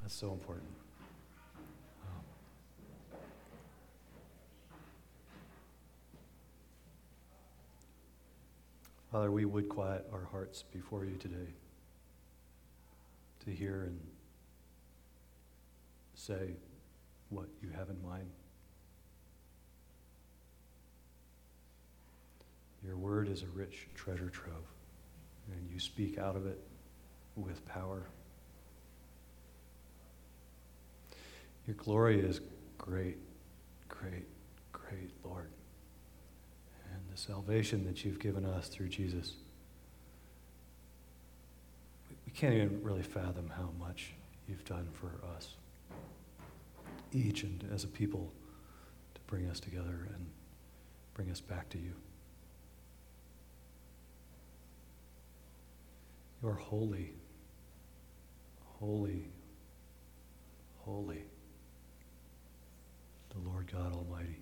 That's so important. Father, we would quiet our hearts before you today to hear and say what you have in mind. Your word is a rich treasure trove, and you speak out of it with power. Your glory is great, great, great, Lord. And the salvation that you've given us through Jesus, we can't even really fathom how much you've done for us, each and as a people, to bring us together and bring us back to you. You are holy, holy, holy, the Lord God Almighty.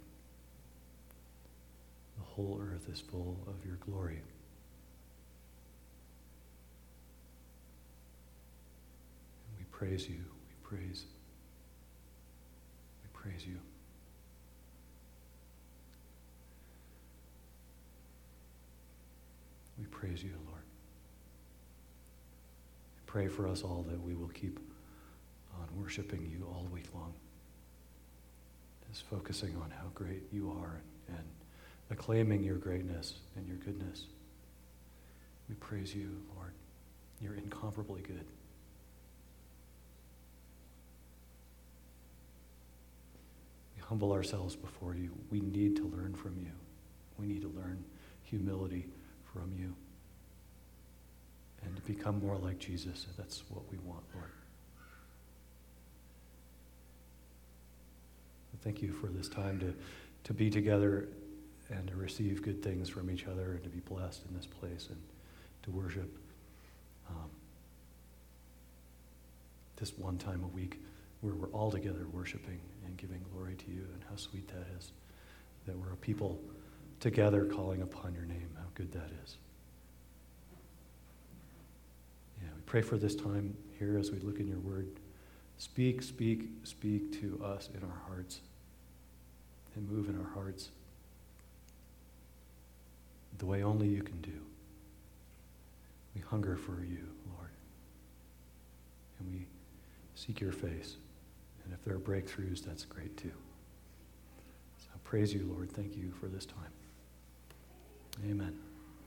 The whole earth is full of your glory. And we praise you, we praise you. We praise you, Lord. Pray for us all that we will keep on worshiping you all week long, just focusing on how great you are and acclaiming your greatness and your goodness. We praise you, Lord. You're incomparably good. We humble ourselves before you. We need to learn from you. We need to learn humility from you. And to become more like Jesus. That's what we want, Lord. Thank you for this time to be together and to receive good things from each other and to be blessed in this place and to worship this one time a week where we're all together worshiping and giving glory to you, and how sweet that is, that we're a people together calling upon your name. How good that is. Pray for this time here as we look in your word. Speak, speak, speak to us in our hearts and move in our hearts the way only you can do. We hunger for you, Lord, and we seek your face. And if there are breakthroughs, that's great too. So praise you, Lord. Thank you for this time. Amen.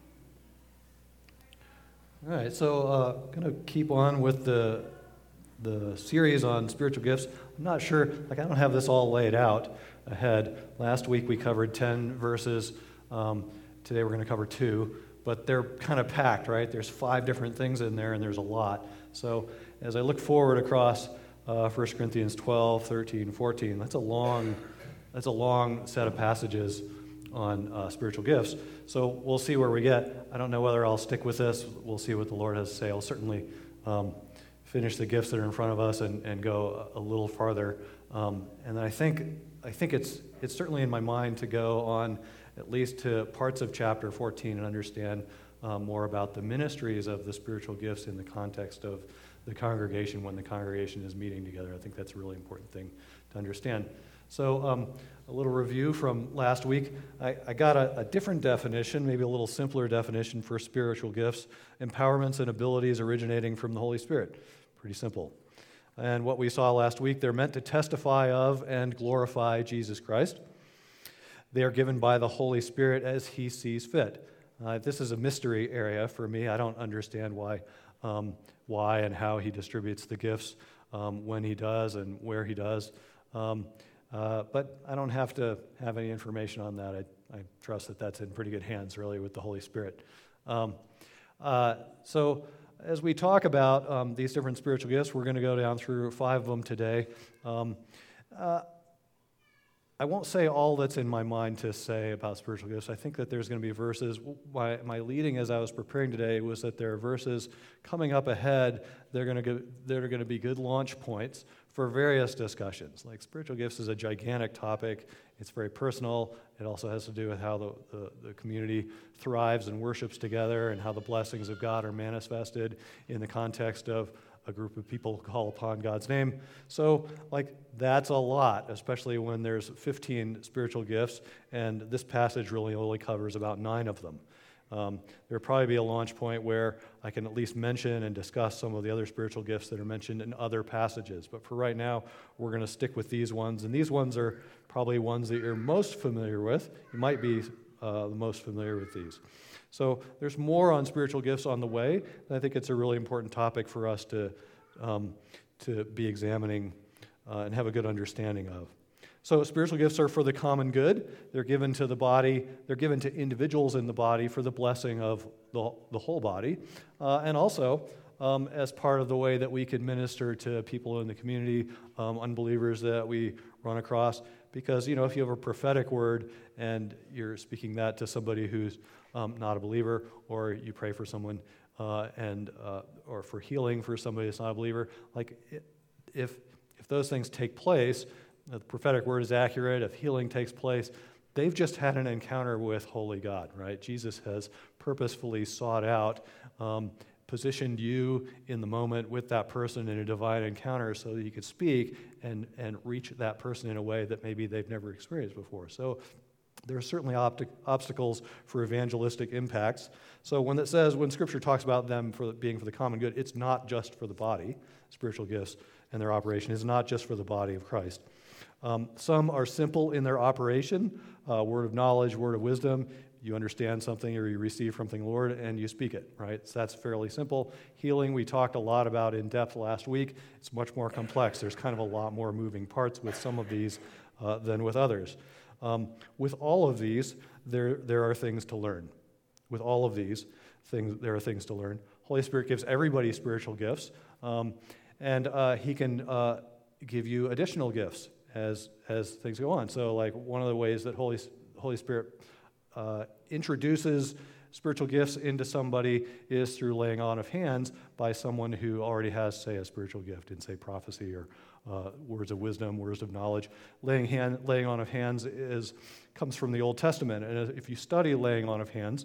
All right, so going to keep on with the series on spiritual gifts. I'm not sure, I don't have this all laid out ahead. Last week we covered 10 verses. Today we're going to cover 2, but they're kind of packed, right? There's 5 different things in there, and there's a lot. So as I look forward across 1 Corinthians 12, 13, 14, that's a long set of passages on spiritual gifts. So we'll see where we get. I don't know whether I'll stick with this. We'll see what the Lord has to say. I'll certainly finish the gifts that are in front of us and go a little farther. And then I think it's certainly in my mind to go on at least to parts of chapter 14 and understand more about the ministries of the spiritual gifts in the context of the congregation when the congregation is meeting together. I think that's a really important thing to understand. So a little review from last week. I got a different definition, maybe a little simpler definition for spiritual gifts: empowerments and abilities originating from the Holy Spirit. Pretty simple. And what we saw last week, they're meant to testify of and glorify Jesus Christ. They are given by the Holy Spirit as he sees fit. This is a mystery area for me. I don't understand why and how he distributes the gifts when he does and where he does. But I don't have to have any information on that. I trust that that's in pretty good hands, really, with the Holy Spirit. So as we talk about these different spiritual gifts, we're going to go down through 5 of them today. I won't say all that's in my mind to say about spiritual gifts. I think that there's going to be verses. My leading as I was preparing today was that there are verses coming up ahead that are going to be good launch points for various discussions. Like, spiritual gifts is a gigantic topic. It's very personal. It also has to do with how the community thrives and worships together and how the blessings of God are manifested in the context of a group of people call upon God's name. So, that's a lot, especially when there's 15 spiritual gifts, and this passage really only covers about 9 of them. There'll probably be a launch point where I can at least mention and discuss some of the other spiritual gifts that are mentioned in other passages. But for right now, we're going to stick with these ones. And these ones are probably ones that you're most familiar with. You might be the most familiar with these. So there's more on spiritual gifts on the way. And I think it's a really important topic for us to be examining and have a good understanding of. So spiritual gifts are for the common good. They're given to the body. They're given to individuals in the body for the blessing of the whole body. And also as part of the way that we can minister to people in the community, unbelievers that we run across. Because, if you have a prophetic word and you're speaking that to somebody who's not a believer, or you pray for someone or for healing for somebody that's not a believer, if those things take place, the prophetic word is accurate, if healing takes place, they've just had an encounter with holy God, right? Jesus has purposefully sought out, positioned you in the moment with that person in a divine encounter so that you could speak and reach that person in a way that maybe they've never experienced before. So there are certainly obstacles for evangelistic impacts. So when Scripture talks about them being for the common good, it's not just for the body. Spiritual gifts and their operation is not just for the body of Christ. Some are simple in their operation, word of knowledge, word of wisdom. You understand something or you receive from the Lord and you speak it, right? So that's fairly simple. Healing, we talked a lot about in depth last week. It's much more complex. There's kind of a lot more moving parts with some of these than with others. With all of these, there are things to learn. With all of these things, there are things to learn. Holy Spirit gives everybody spiritual gifts, and He can give you additional gifts as things go on. So, one of the ways that Holy Spirit introduces spiritual gifts into somebody is through laying on of hands by someone who already has, say, a spiritual gift in, say, prophecy or words of wisdom, words of knowledge. Laying on of hands comes from the Old Testament, and if you study laying on of hands,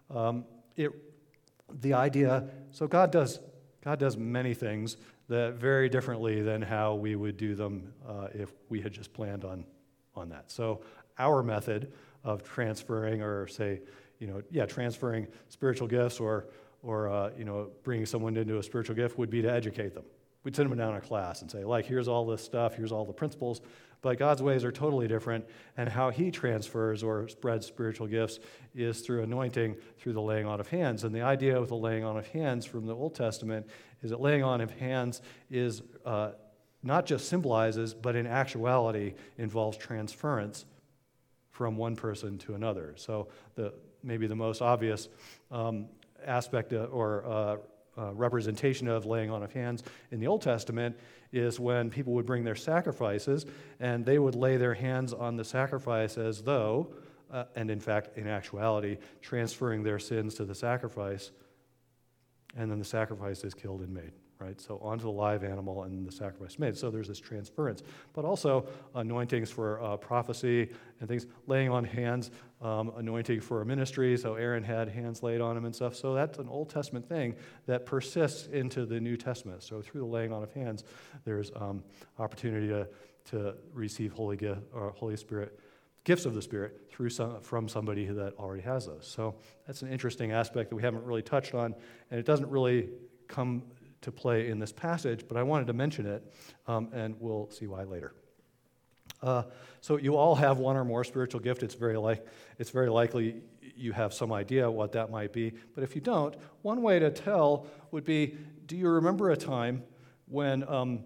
the idea. So God does many things that very differently than how we would do them if we had just planned on that. So our method of transferring, or transferring spiritual gifts, or bringing someone into a spiritual gift would be to educate them. We'd sit them down in a class and say, here's all this stuff, here's all the principles, but God's ways are totally different, and how He transfers or spreads spiritual gifts is through anointing, through the laying on of hands. And the idea with the laying on of hands from the Old Testament is that laying on of hands is not just symbolizes, but in actuality involves transference from one person to another. So maybe the most obvious aspect or representation of laying on of hands in the Old Testament is when people would bring their sacrifices and they would lay their hands on the sacrifice as though, and in fact, in actuality, transferring their sins to the sacrifice, and then the sacrifice is killed and made. Right, so onto the live animal and the sacrifice made. So there's this transference, but also anointings for prophecy and things, laying on hands, anointing for a ministry. So Aaron had hands laid on him and stuff. So that's an Old Testament thing that persists into the New Testament. So through the laying on of hands, there's opportunity to receive Holy Spirit, gifts of the Spirit from somebody that already has those. So that's an interesting aspect that we haven't really touched on, and it doesn't really come to play in this passage, but I wanted to mention it, and we'll see why later. So you all have one or more spiritual gift. It's very likely you have some idea what that might be. But if you don't, one way to tell would be: do you remember a time when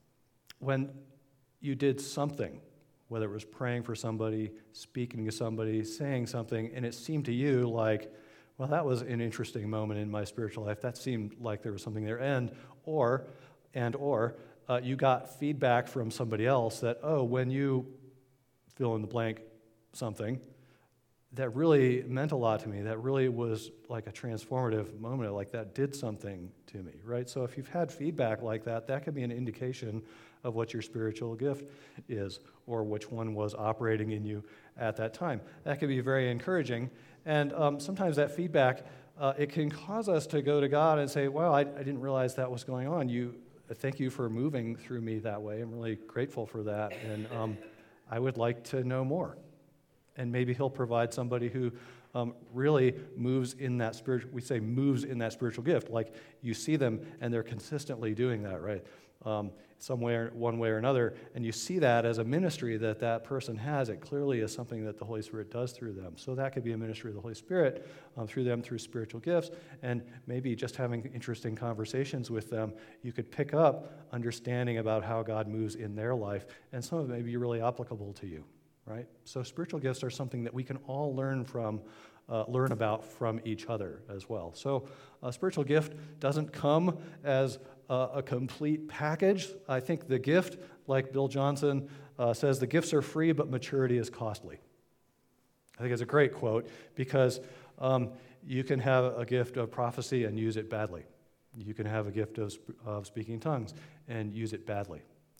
you did something, whether it was praying for somebody, speaking to somebody, saying something, and it seemed to you like, well, that was an interesting moment in my spiritual life. That seemed like there was something there. Or you got feedback from somebody else that, when you fill in the blank something, that really meant a lot to me. That really was like a transformative moment. Like that did something to me, right? So if you've had feedback like that, that could be an indication of what your spiritual gift is, or which one was operating in you at that time. That could be very encouraging. And sometimes that feedback, it can cause us to go to God and say, well, I didn't realize that was going on. thank you for moving through me that way. I'm really grateful for that, and I would like to know more. And maybe he'll provide somebody who really moves in that spiritual, we say moves in that spiritual gift. Like you see them and they're consistently doing that, right? Somewhere, one way or another. And you see that as a ministry that that person has. It clearly is something that the Holy Spirit does through them. So that could be a ministry of the Holy Spirit through them, through spiritual gifts. And maybe just having interesting conversations with them, you could pick up understanding about how God moves in their life. And some of it may be really applicable to you. Right? So spiritual gifts are something that we can all learn about from each other as well. So a spiritual gift doesn't come as a complete package. I think the gift, like Bill Johnson says, the gifts are free, but maturity is costly. I think it's a great quote because you can have a gift of prophecy and use it badly. You can have a gift of speaking tongues and use it badly.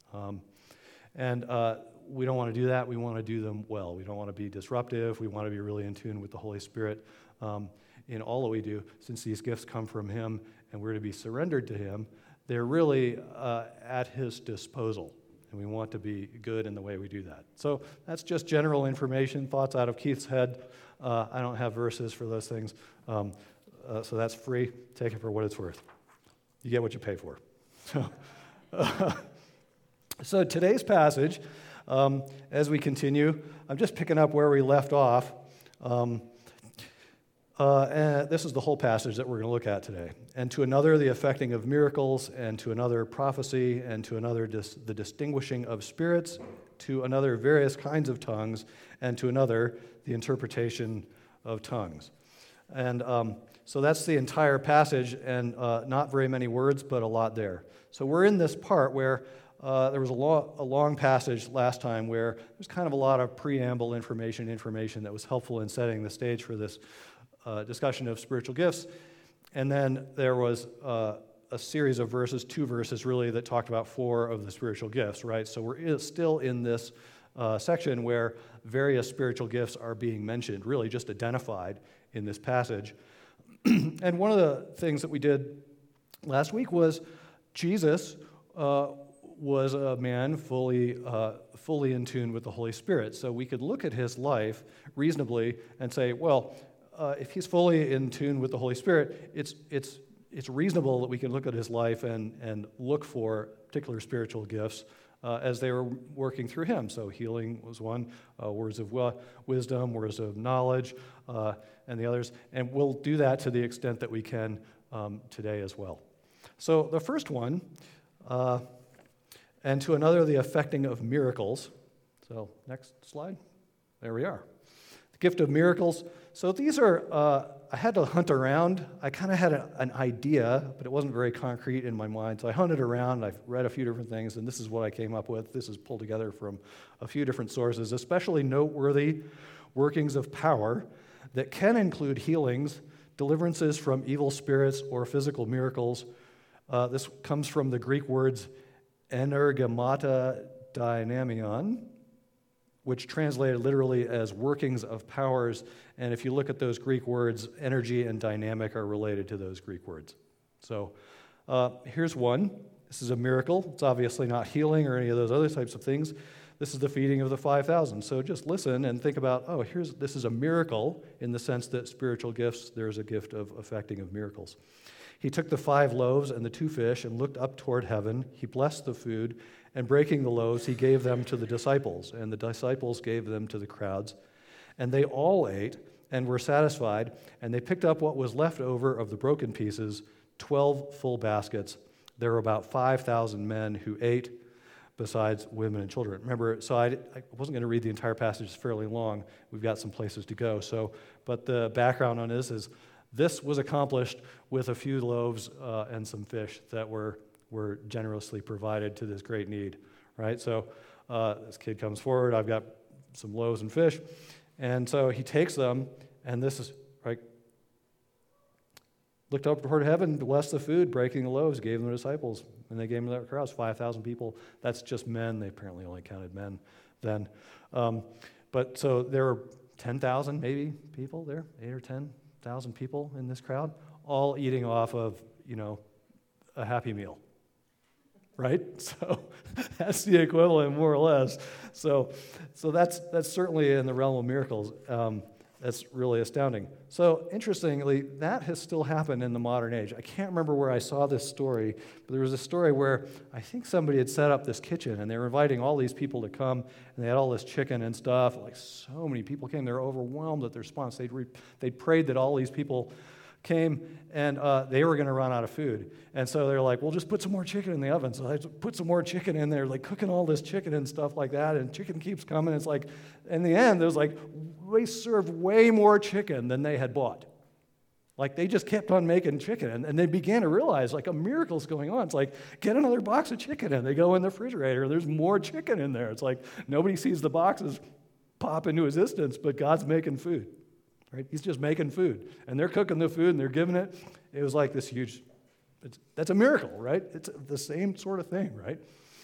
We don't want to do that. We want to do them well. We don't want to be disruptive. We want to be really in tune with the Holy Spirit in all that we do. Since these gifts come from Him and we're to be surrendered to Him, they're really at His disposal. And we want to be good in the way we do that. So that's just general information, thoughts out of Keith's head. I don't have verses for those things. So that's free. Take it for what it's worth. You get what you pay for. So today's passage, as we continue, I'm just picking up where we left off. And this is the whole passage that we're going to look at today. And to another, the effecting of miracles, and to another, prophecy, and to another, the distinguishing of spirits, to another, various kinds of tongues, and to another, the interpretation of tongues. And so that's the entire passage, and not very many words, but a lot there. So we're in this part where there was a long passage last time where there's kind of a lot of preamble information that was helpful in setting the stage for this discussion of spiritual gifts. And then there was a series of verses, 2 verses really, that talked about 4 of the spiritual gifts, right? So we're still in this section where various spiritual gifts are being mentioned, really just identified in this passage. And one of the things that we did last week was Jesus was a man fully in tune with the Holy Spirit. So we could look at his life reasonably and say, well, if he's fully in tune with the Holy Spirit, it's reasonable that we can look at his life and look for particular spiritual gifts as they were working through him. So healing was one, words of wisdom, words of knowledge, and the others. And we'll do that to the extent that we can today as well. So the first one, and to another, the effecting of miracles. So next slide. There we are. The gift of miracles. So these are, I had to hunt around. I kind of had an idea, but it wasn't very concrete in my mind. So I hunted around, I've read a few different things, and this is what I came up with. This is pulled together from a few different sources, especially noteworthy workings of power that can include healings, deliverances from evil spirits, or physical miracles. This comes from the Greek words energemata dynamion, which translated literally as workings of powers. And if you look at those Greek words, energy and dynamic are related to those Greek words. So here's one. This is a miracle. It's obviously not healing or any of those other types of things. This is the feeding of the 5,000. So just listen and think about, this is a miracle in the sense that spiritual gifts, there's a gift of effecting of miracles. He took the 5 loaves and the 2 fish and looked up toward heaven. He blessed the food, and breaking the loaves, he gave them to the disciples, and the disciples gave them to the crowds. And they all ate and were satisfied, and they picked up what was left over of the broken pieces, 12 full baskets. There were about 5,000 men who ate, besides women and children. Remember, so I wasn't going to read the entire passage. It's fairly long. We've got some places to go. But the background on this is this was accomplished with a few loaves and some fish that were generously provided to this great need, right? So this kid comes forward. I've got some loaves and fish. And so he takes them, and this is, right, looked up toward heaven, blessed the food, breaking the loaves, gave them to the disciples, and they gave them to the crowds, 5,000 people. That's just men. They apparently only counted men then. But so there were 10,000 maybe people there, 8 or 10,000 people in this crowd, all eating off of, a Happy Meal. right? So that's the equivalent, more or less. So that's certainly in the realm of miracles. That's really astounding. So interestingly, that has still happened in the modern age. I can't remember where I saw this story, but there was a story where I think somebody had set up this kitchen, and they were inviting all these people to come, and they had all this chicken and stuff. Like, so many people came. They were overwhelmed at the response. They'd prayed that all these people came, and they were going to run out of food. And so they're like, well, just put some more chicken in the oven. So I put some more chicken in there, like cooking all this chicken and stuff like that, and chicken keeps coming. It's like, in the end, there's like, they served way more chicken than they had bought. Like, they just kept on making chicken, and they began to realize, like, a miracle's going on. It's like, get another box of chicken, and they go in the refrigerator, and there's more chicken in there. It's like, nobody sees the boxes pop into existence, but God's making food. Right? He's just making food, and they're cooking the food, and they're giving it. It was like this huge, that's a miracle, right? It's the same sort of thing, right?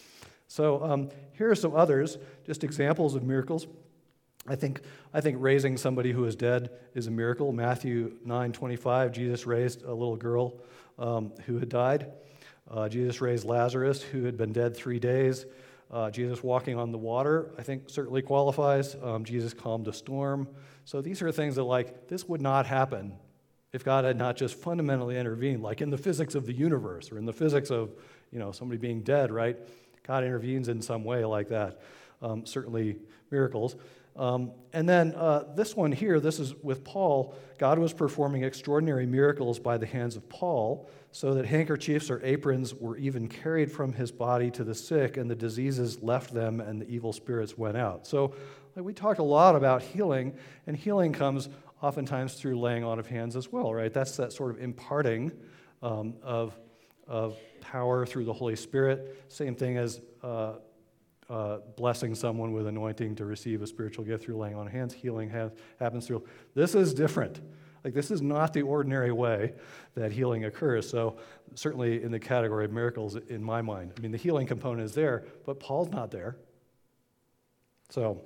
So here are some others, just examples of miracles. I think raising somebody who is dead is a miracle. Matthew 9:25, Jesus raised a little girl who had died. Jesus raised Lazarus, who had been dead 3 days. Jesus walking on the water, I think, certainly qualifies. Jesus calmed a storm. So these are things that, like, this would not happen if God had not just fundamentally intervened, like in the physics of the universe or in the physics of, somebody being dead, right? God intervenes in some way like that. Certainly miracles. And then this one here, this is with Paul. God was performing extraordinary miracles by the hands of Paul, so that handkerchiefs or aprons were even carried from his body to the sick, and the diseases left them, and the evil spirits went out. So we talked a lot about healing, and healing comes oftentimes through laying on of hands as well, right? That's that sort of imparting of power through the Holy Spirit. Same thing as blessing someone with anointing to receive a spiritual gift through laying on of hands. Healing happens through. This is different. Like, this is not the ordinary way that healing occurs. So certainly in the category of miracles in my mind. I mean, the healing component is there, but Paul's not there. So,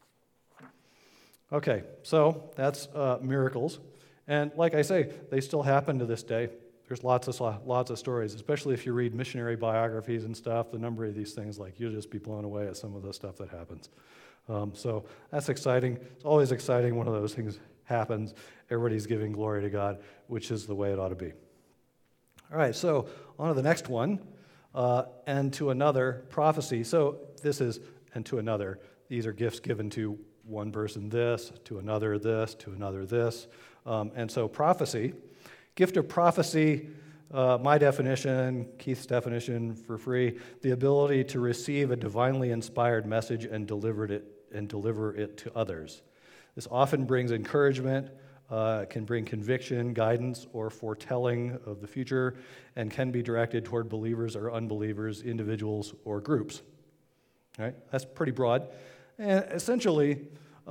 okay, so that's miracles. And like I say, they still happen to this day. There's lots of stories, especially if you read missionary biographies and stuff. The number of these things, like, you'll just be blown away at some of the stuff that happens. So that's exciting. It's always exciting when one of those things happens. Everybody's giving glory to God, which is the way it ought to be. All right, so on to the next one, and to another, prophecy. So this is, and to another. These are gifts given to one person this, to another this, to another this. And so prophecy, gift of prophecy, my definition, Keith's definition for free, the ability to receive a divinely inspired message and deliver it to others. This often brings encouragement, can bring conviction, guidance, or foretelling of the future, and can be directed toward believers or unbelievers, individuals or groups. All right? That's pretty broad. And essentially,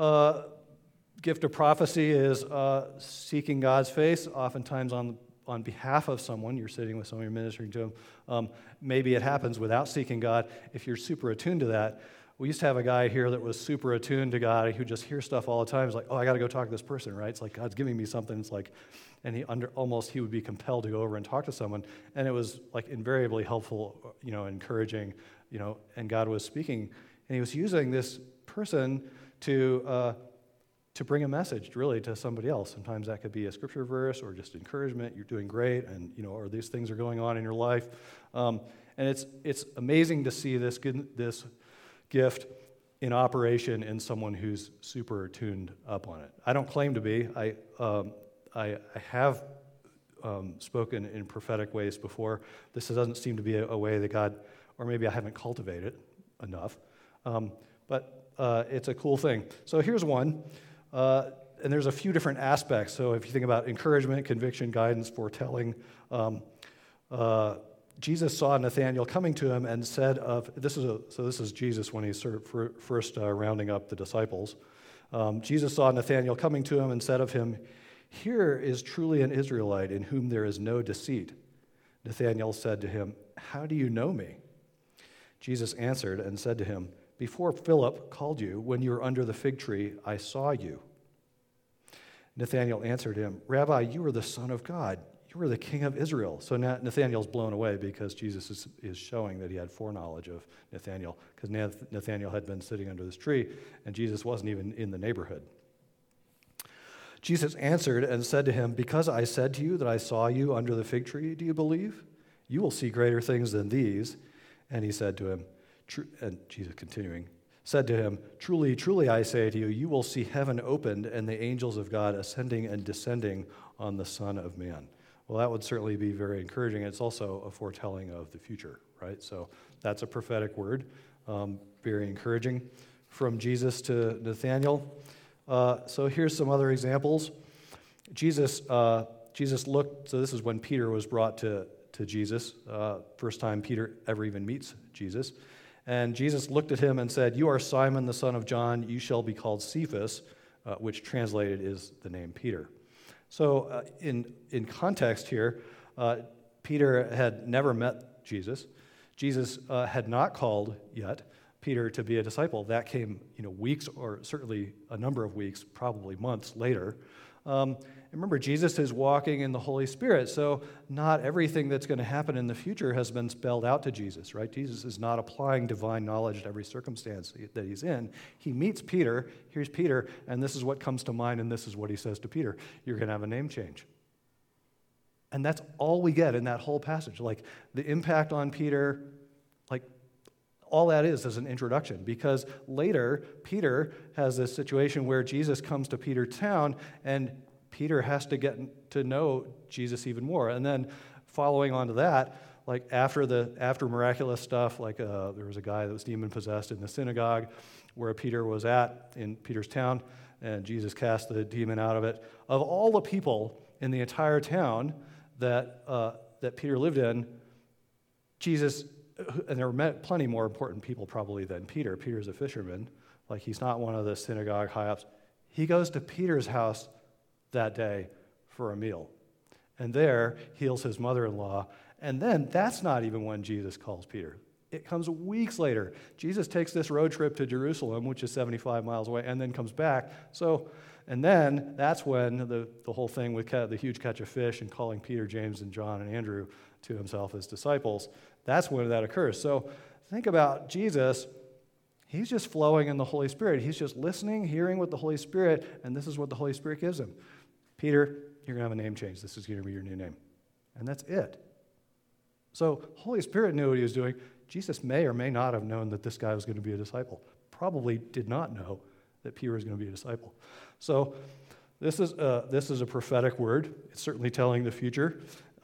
gift of prophecy is seeking God's face, oftentimes on behalf of someone. You're sitting with someone, you're ministering to them. Maybe it happens without seeking God. If you're super attuned to that, we used to have a guy here that was super attuned to God, who just hears stuff all the time. He's like, oh, I got to go talk to this person, right? It's like, God's giving me something. It's like, and he would be compelled to go over and talk to someone. And it was like invariably helpful, encouraging, and God was speaking. And he was using this person to bring a message, really, to somebody else. Sometimes that could be a scripture verse or just encouragement. You're doing great, and or these things are going on in your life. And it's amazing to see this gift in operation in someone who's super tuned up on it. I don't claim to be. I have spoken in prophetic ways before. This doesn't seem to be a way that God, or maybe I haven't cultivated enough. But it's a cool thing. So here's one. And there's a few different aspects. So if you think about encouragement, conviction, guidance, foretelling, Jesus saw Nathanael coming to him and said this is Jesus when he's sort of first rounding up the disciples. Jesus saw Nathanael coming to him and said of him, "Here is truly an Israelite in whom there is no deceit." Nathanael said to him, "How do you know me?" Jesus answered and said to him, "Before Philip called you, when you were under the fig tree, I saw you." Nathanael answered him, "Rabbi, you are the Son of God. you are the king of Israel. So Nathanael's blown away because Jesus is showing that he had foreknowledge of Nathanael, because Nathanael had been sitting under this tree, and Jesus wasn't even in the neighborhood. Jesus answered and said to him, because I said to you that I saw you under the fig tree, do you believe? You will see greater things than these. And he said to him, and Jesus continuing, said to him, truly, truly, I say to you, you will see heaven opened and the angels of God ascending and descending on the Son of Man. Well, that would certainly be very encouraging. It's also a foretelling of the future, right? So that's a prophetic word, very encouraging from Jesus to Nathanael. So here's some other examples. Jesus looked, so this is when Peter was brought to Jesus, first time Peter ever even meets Jesus. And Jesus looked at him and said, you are Simon the son of John, you shall be called Cephas, which translated is the name Peter. So in context here, Peter had never met Jesus. Jesus had not called yet Peter to be a disciple. That came, weeks, or certainly a number of weeks, probably months later. And remember, Jesus is walking in the Holy Spirit, so not everything that's going to happen in the future has been spelled out to Jesus, right? Jesus is not applying divine knowledge to every circumstance that he's in. He meets Peter, here's Peter, and this is what comes to mind, and this is what he says to Peter. You're going to have a name change. And that's all we get in that whole passage. Like, the impact on Peter, all that is an introduction, because later Peter has this situation where Jesus comes to Peter's town and Peter has to get to know Jesus even more. And then following on to that, after miraculous stuff, there was a guy that was demon-possessed in the synagogue where Peter was at in Peter's town, and Jesus cast the demon out of it. Of all the people in the entire town that Peter lived in, Jesus, and there were plenty more important people probably than Peter. Peter's a fisherman. He's not one of the synagogue high-ups. He goes to Peter's house that day for a meal. And there heals his mother-in-law. And then that's not even when Jesus calls Peter. It comes weeks later. Jesus takes this road trip to Jerusalem, which is 75 miles away, and then comes back. And then that's when the whole thing with the huge catch of fish and calling Peter, James, and John, and Andrew to himself as disciples, that's when that occurs. So think about Jesus. He's just flowing in the Holy Spirit. He's just listening, hearing with the Holy Spirit, and this is what the Holy Spirit gives him. Peter, you're going to have a name change. This is going to be your new name. And that's it. So Holy Spirit knew what he was doing. Jesus may or may not have known that this guy was going to be a disciple. Probably did not know that Peter was going to be a disciple. So this is a prophetic word. It's certainly telling the future.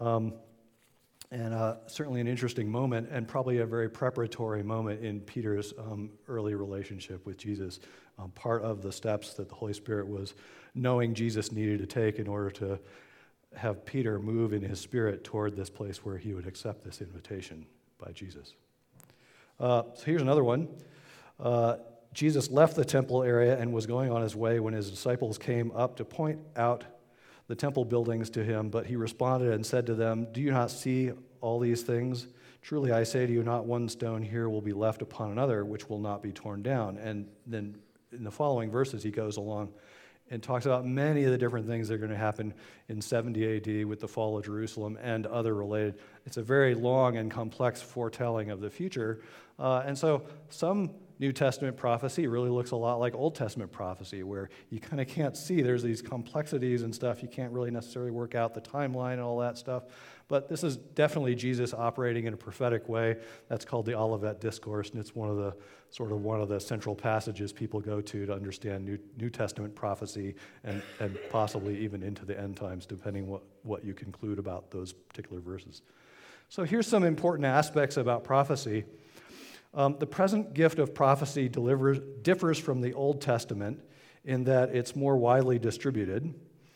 And certainly an interesting moment, and probably a very preparatory moment in Peter's early relationship with Jesus. Part of the steps that the Holy Spirit was knowing Jesus needed to take in order to have Peter move in his spirit toward this place where he would accept this invitation by Jesus. So here's another one. Jesus left the temple area and was going on his way when his disciples came up to point out the temple buildings to him, but he responded and said to them, do you not see all these things? Truly I say to you, not one stone here will be left upon another, which will not be torn down. And then in the following verses, he goes along and talks about many of the different things that are going to happen in 70 AD with the fall of Jerusalem and other related. It's a very long and complex foretelling of the future. And so some New Testament prophecy really looks a lot like Old Testament prophecy, where you kind of can't see. There's these complexities and stuff. You can't really necessarily work out the timeline and all that stuff. But this is definitely Jesus operating in a prophetic way. That's called the Olivet Discourse, and it's one of the central passages people go to understand New Testament prophecy and possibly even into the end times, depending what you conclude about those particular verses. So here's some important aspects about prophecy. The present gift of prophecy differs from the Old Testament in that it's more widely distributed,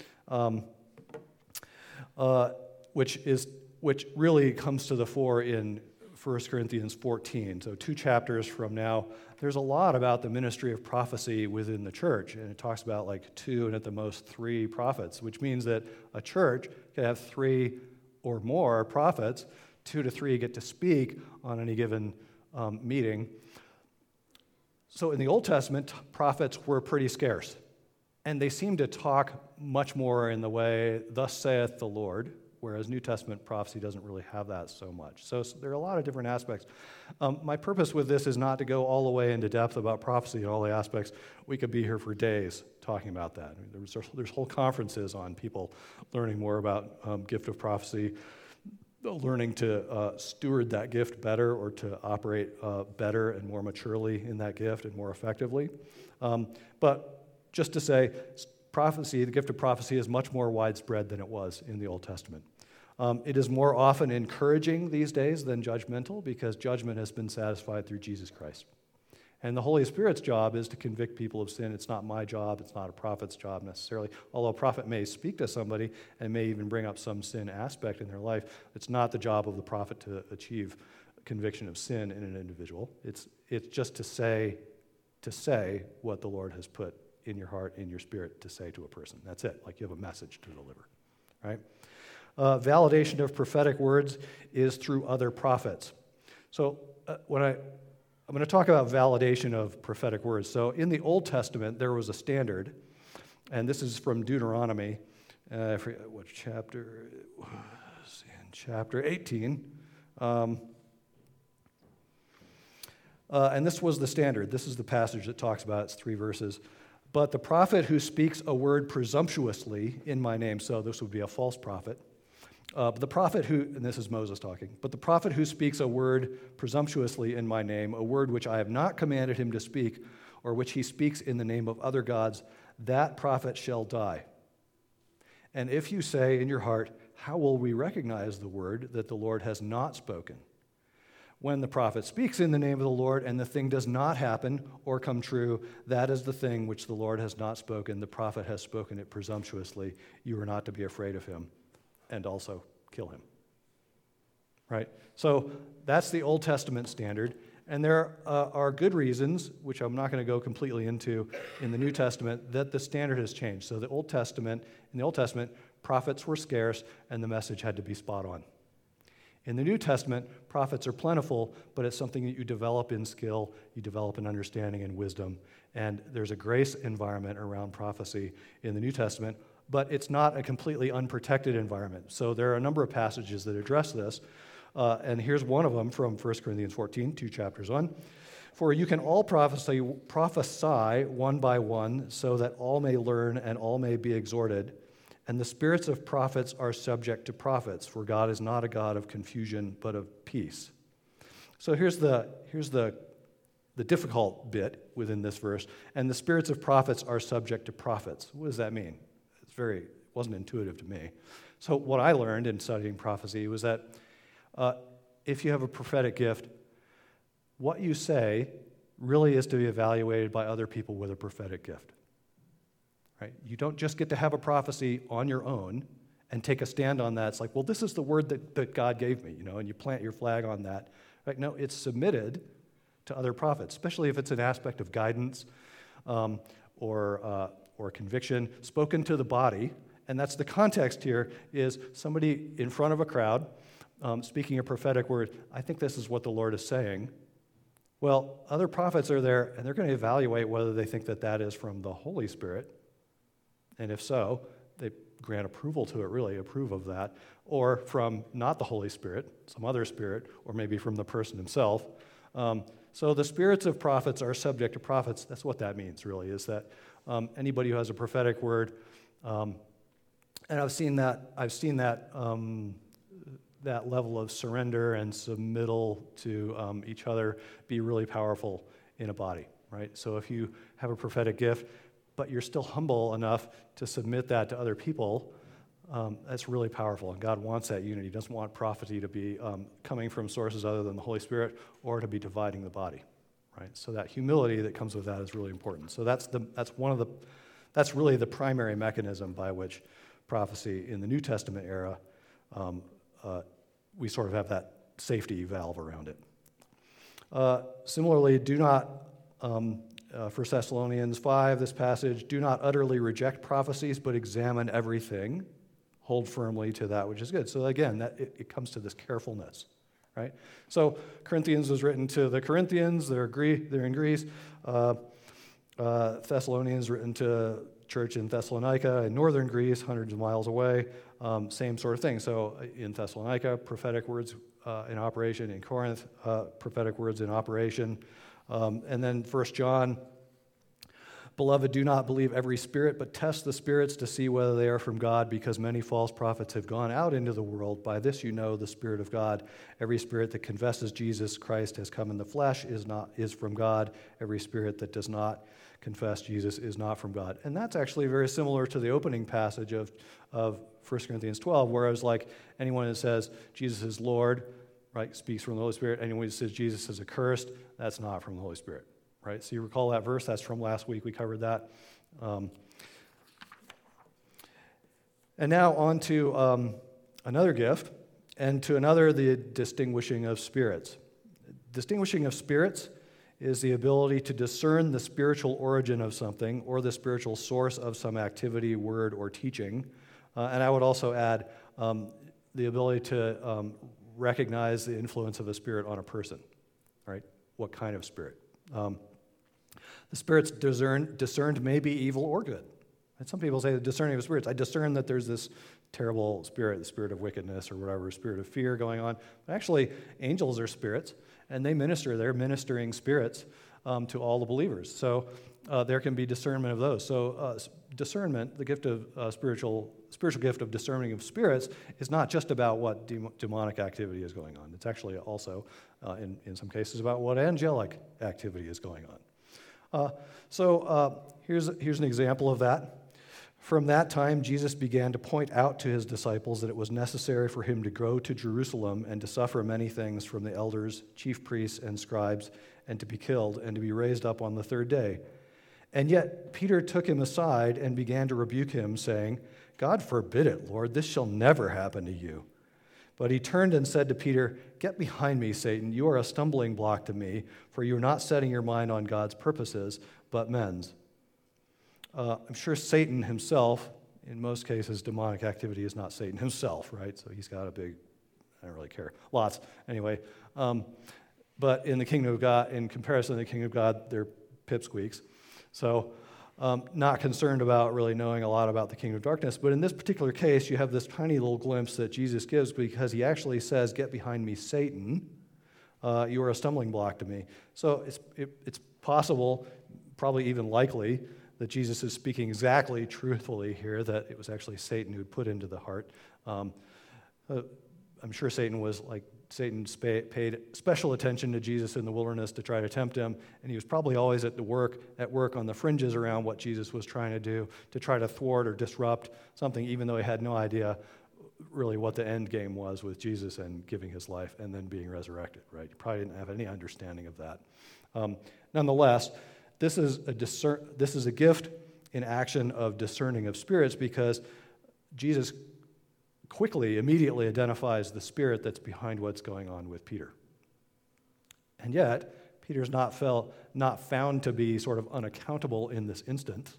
which really comes to the fore in 1 Corinthians 14. So 2 chapters from now, there's a lot about the ministry of prophecy within the church, and it talks about 2 and at the most 3 prophets, which means that a church can have 3 or more prophets. 2 to 3 get to speak on any given meeting. So in the Old Testament, prophets were pretty scarce, and they seemed to talk much more in the way, thus saith the Lord, whereas New Testament prophecy doesn't really have that so much. So there are a lot of different aspects. My purpose with this is not to go all the way into depth about prophecy and all the aspects. We could be here for days talking about that. I mean, there's whole conferences on people learning more about gift of prophecy, learning to steward that gift better or to operate better and more maturely in that gift and more effectively. But just to say, prophecy, the gift of prophecy, is much more widespread than it was in the Old Testament. It is more often encouraging these days than judgmental because judgment has been satisfied through Jesus Christ. And the Holy Spirit's job is to convict people of sin. It's not my job. It's not a prophet's job necessarily. Although a prophet may speak to somebody and may even bring up some sin aspect in their life, it's not the job of the prophet to achieve conviction of sin in an individual. It's just to say what the Lord has put in your heart, in your spirit, to say to a person. That's it. Like you have a message to deliver, right? Validation of prophetic words is through other prophets. So I'm going to talk about validation of prophetic words. So in the Old Testament, there was a standard, and this is from Deuteronomy. I forget what chapter it was, in chapter 18. And this was the standard. This is the passage that talks about it. It's 3 verses. But the prophet who speaks a word presumptuously in my name, so this would be a false prophet. But the prophet who, and this is Moses talking, but the prophet who speaks a word presumptuously in my name, a word which I have not commanded him to speak, or which he speaks in the name of other gods, that prophet shall die. And if you say in your heart, how will we recognize the word that the Lord has not spoken? When the prophet speaks in the name of the Lord and the thing does not happen or come true, that is the thing which the Lord has not spoken. The prophet has spoken it presumptuously. You are not to be afraid of him and also kill him. Right? So that's the Old Testament standard. And there are good reasons, which I'm not going to go completely into in the New Testament, that the standard has changed. So in the Old Testament, prophets were scarce and the message had to be spot on. In the New Testament, prophets are plentiful, but it's something that you develop in skill, you develop in understanding and wisdom. And there's a grace environment around prophecy in the New Testament, but it's not a completely unprotected environment. So there are a number of passages that address this. And here's one of them from 1 Corinthians 14, 2 chapters on. For you can all prophesy one by one, so that all may learn and all may be exhorted. And the spirits of prophets are subject to prophets, for God is not a God of confusion, but of peace. So here's the difficult bit within this verse. And the spirits of prophets are subject to prophets. What does that mean? It wasn't intuitive to me. So what I learned in studying prophecy was that if you have a prophetic gift, what you say really is to be evaluated by other people with a prophetic gift. Right? You don't just get to have a prophecy on your own and take a stand on that. It's like, well, this is the word that God gave me, and you plant your flag on that. Right? No, it's submitted to other prophets, especially if it's an aspect of guidance or conviction spoken to the body. And that's the context here, is somebody in front of a crowd speaking a prophetic word. I think this is what the Lord is saying. Well, other prophets are there, and they're going to evaluate whether they think that is from the Holy Spirit. And if so, they grant approval to it, really approve of that, or from not the Holy Spirit, some other spirit, or maybe from the person himself. So the spirits of prophets are subject to prophets. That's what that means, really, is that anybody who has a prophetic word, and I've seen that level of surrender and submittal to each other be really powerful in a body, right? So if you have a prophetic gift, but you're still humble enough to submit that to other people, that's really powerful. And God wants that unity. He doesn't want prophecy to be coming from sources other than the Holy Spirit or to be dividing the body, right? So that humility that comes with that is really important. So that's really the primary mechanism by which prophecy in the New Testament era, we sort of have that safety valve around it. Similarly, do not 1 Thessalonians 5, this passage, do not utterly reject prophecies, but examine everything. Hold firmly to that which is good. So again, it comes to this carefulness, right? So Corinthians was written to the Corinthians. They're in Greece. Thessalonians written to church in Thessalonica in northern Greece, hundreds of miles away. same sort of thing. So in Thessalonica, prophetic words in operation. In Corinth, prophetic words in operation. And then 1 John, beloved, do not believe every spirit, but test the spirits to see whether they are from God, because many false prophets have gone out into the world. By this you know the Spirit of God. Every spirit that confesses Jesus Christ has come in the flesh is from God. Every spirit that does not confess Jesus is not from God. And that's actually very similar to the opening passage of 1 Corinthians 12, whereas like anyone that says Jesus is Lord, right, speaks from the Holy Spirit. Anyone who says Jesus is accursed, that's not from the Holy Spirit. Right, so you recall that verse? That's from last week. We covered that. And now on to another gift, and to another, the distinguishing of spirits. Distinguishing of spirits is the ability to discern the spiritual origin of something or the spiritual source of some activity, word, or teaching. And I would also add the ability to recognize the influence of a spirit on a person. Right? What kind of spirit? The spirits discerned may be evil or good. And some people say the discerning of spirits. I discern that there's this terrible spirit, the spirit of wickedness or whatever, spirit of fear going on. But actually, angels are spirits, and they minister. They're ministering spirits to all the believers. So there can be discernment of those. So discernment, the gift of spiritual gift of discerning of spirits, is not just about what demonic activity is going on. It's actually also, in some cases, about what angelic activity is going on. Here's an example of that. From that time, Jesus began to point out to his disciples that it was necessary for him to go to Jerusalem and to suffer many things from the elders, chief priests, and scribes, and to be killed, and to be raised up on the third day. And yet Peter took him aside and began to rebuke him, saying, God forbid it, Lord, this shall never happen to you. But he turned and said to Peter, Get behind me, Satan. You are a stumbling block to me, for you are not setting your mind on God's purposes, but men's. I'm sure Satan himself, in most cases, demonic activity is not Satan himself, right? So he's got a big, I don't really care, lots, anyway. But in the kingdom of God, in comparison to the kingdom of God, they're pipsqueaks. So not concerned about really knowing a lot about the kingdom of darkness. But in this particular case, you have this tiny little glimpse that Jesus gives because he actually says, Get behind me, Satan. You are a stumbling block to me. So it's possible, probably even likely, that Jesus is speaking exactly truthfully here, that it was actually Satan who put into the heart. I'm sure Satan paid special attention to Jesus in the wilderness to try to tempt him, and he was probably always at work on the fringes around what Jesus was trying to do, to try to thwart or disrupt something, even though he had no idea really what the end game was with Jesus and giving his life and then being resurrected, right? He probably didn't have any understanding of that. Nonetheless, this is a gift in action of discerning of spirits, because Jesus immediately identifies the spirit that's behind what's going on with Peter. And yet, Peter's not found to be sort of unaccountable in this instance.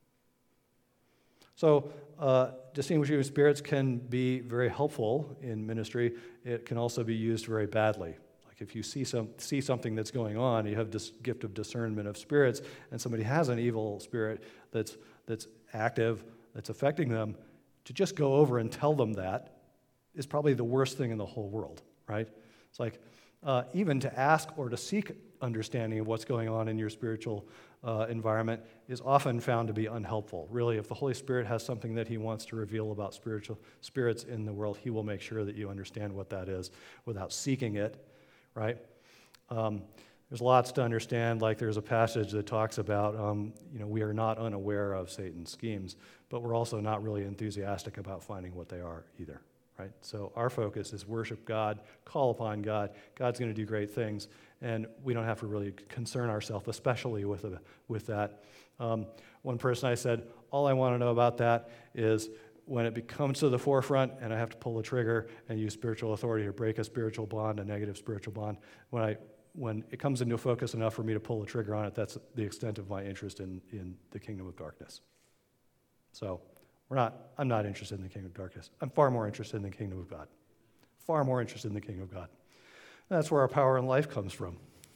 So, distinguishing spirits can be very helpful in ministry. It can also be used very badly. Like if you see something that's going on, you have this gift of discernment of spirits, and somebody has an evil spirit that's active, that's affecting them, to just go over and tell them that is probably the worst thing in the whole world, right? It's like even to ask or to seek understanding of what's going on in your spiritual environment is often found to be unhelpful. Really, if the Holy Spirit has something that he wants to reveal about spiritual spirits in the world, he will make sure that you understand what that is without seeking it, right? There's lots to understand. Like there's a passage that talks about, we are not unaware of Satan's schemes, but we're also not really enthusiastic about finding what they are either, right? So our focus is worship God, call upon God. God's going to do great things, and we don't have to really concern ourselves, especially with that. One person I said, all I want to know about that is when it comes to the forefront and I have to pull the trigger and use spiritual authority to break a spiritual bond, a negative spiritual bond, when it comes into focus enough for me to pull the trigger on it, that's the extent of my interest in the kingdom of darkness. So I'm not interested in the kingdom of darkness. I'm far more interested in the kingdom of God. Far more interested in the kingdom of God. And that's where our power in life comes from.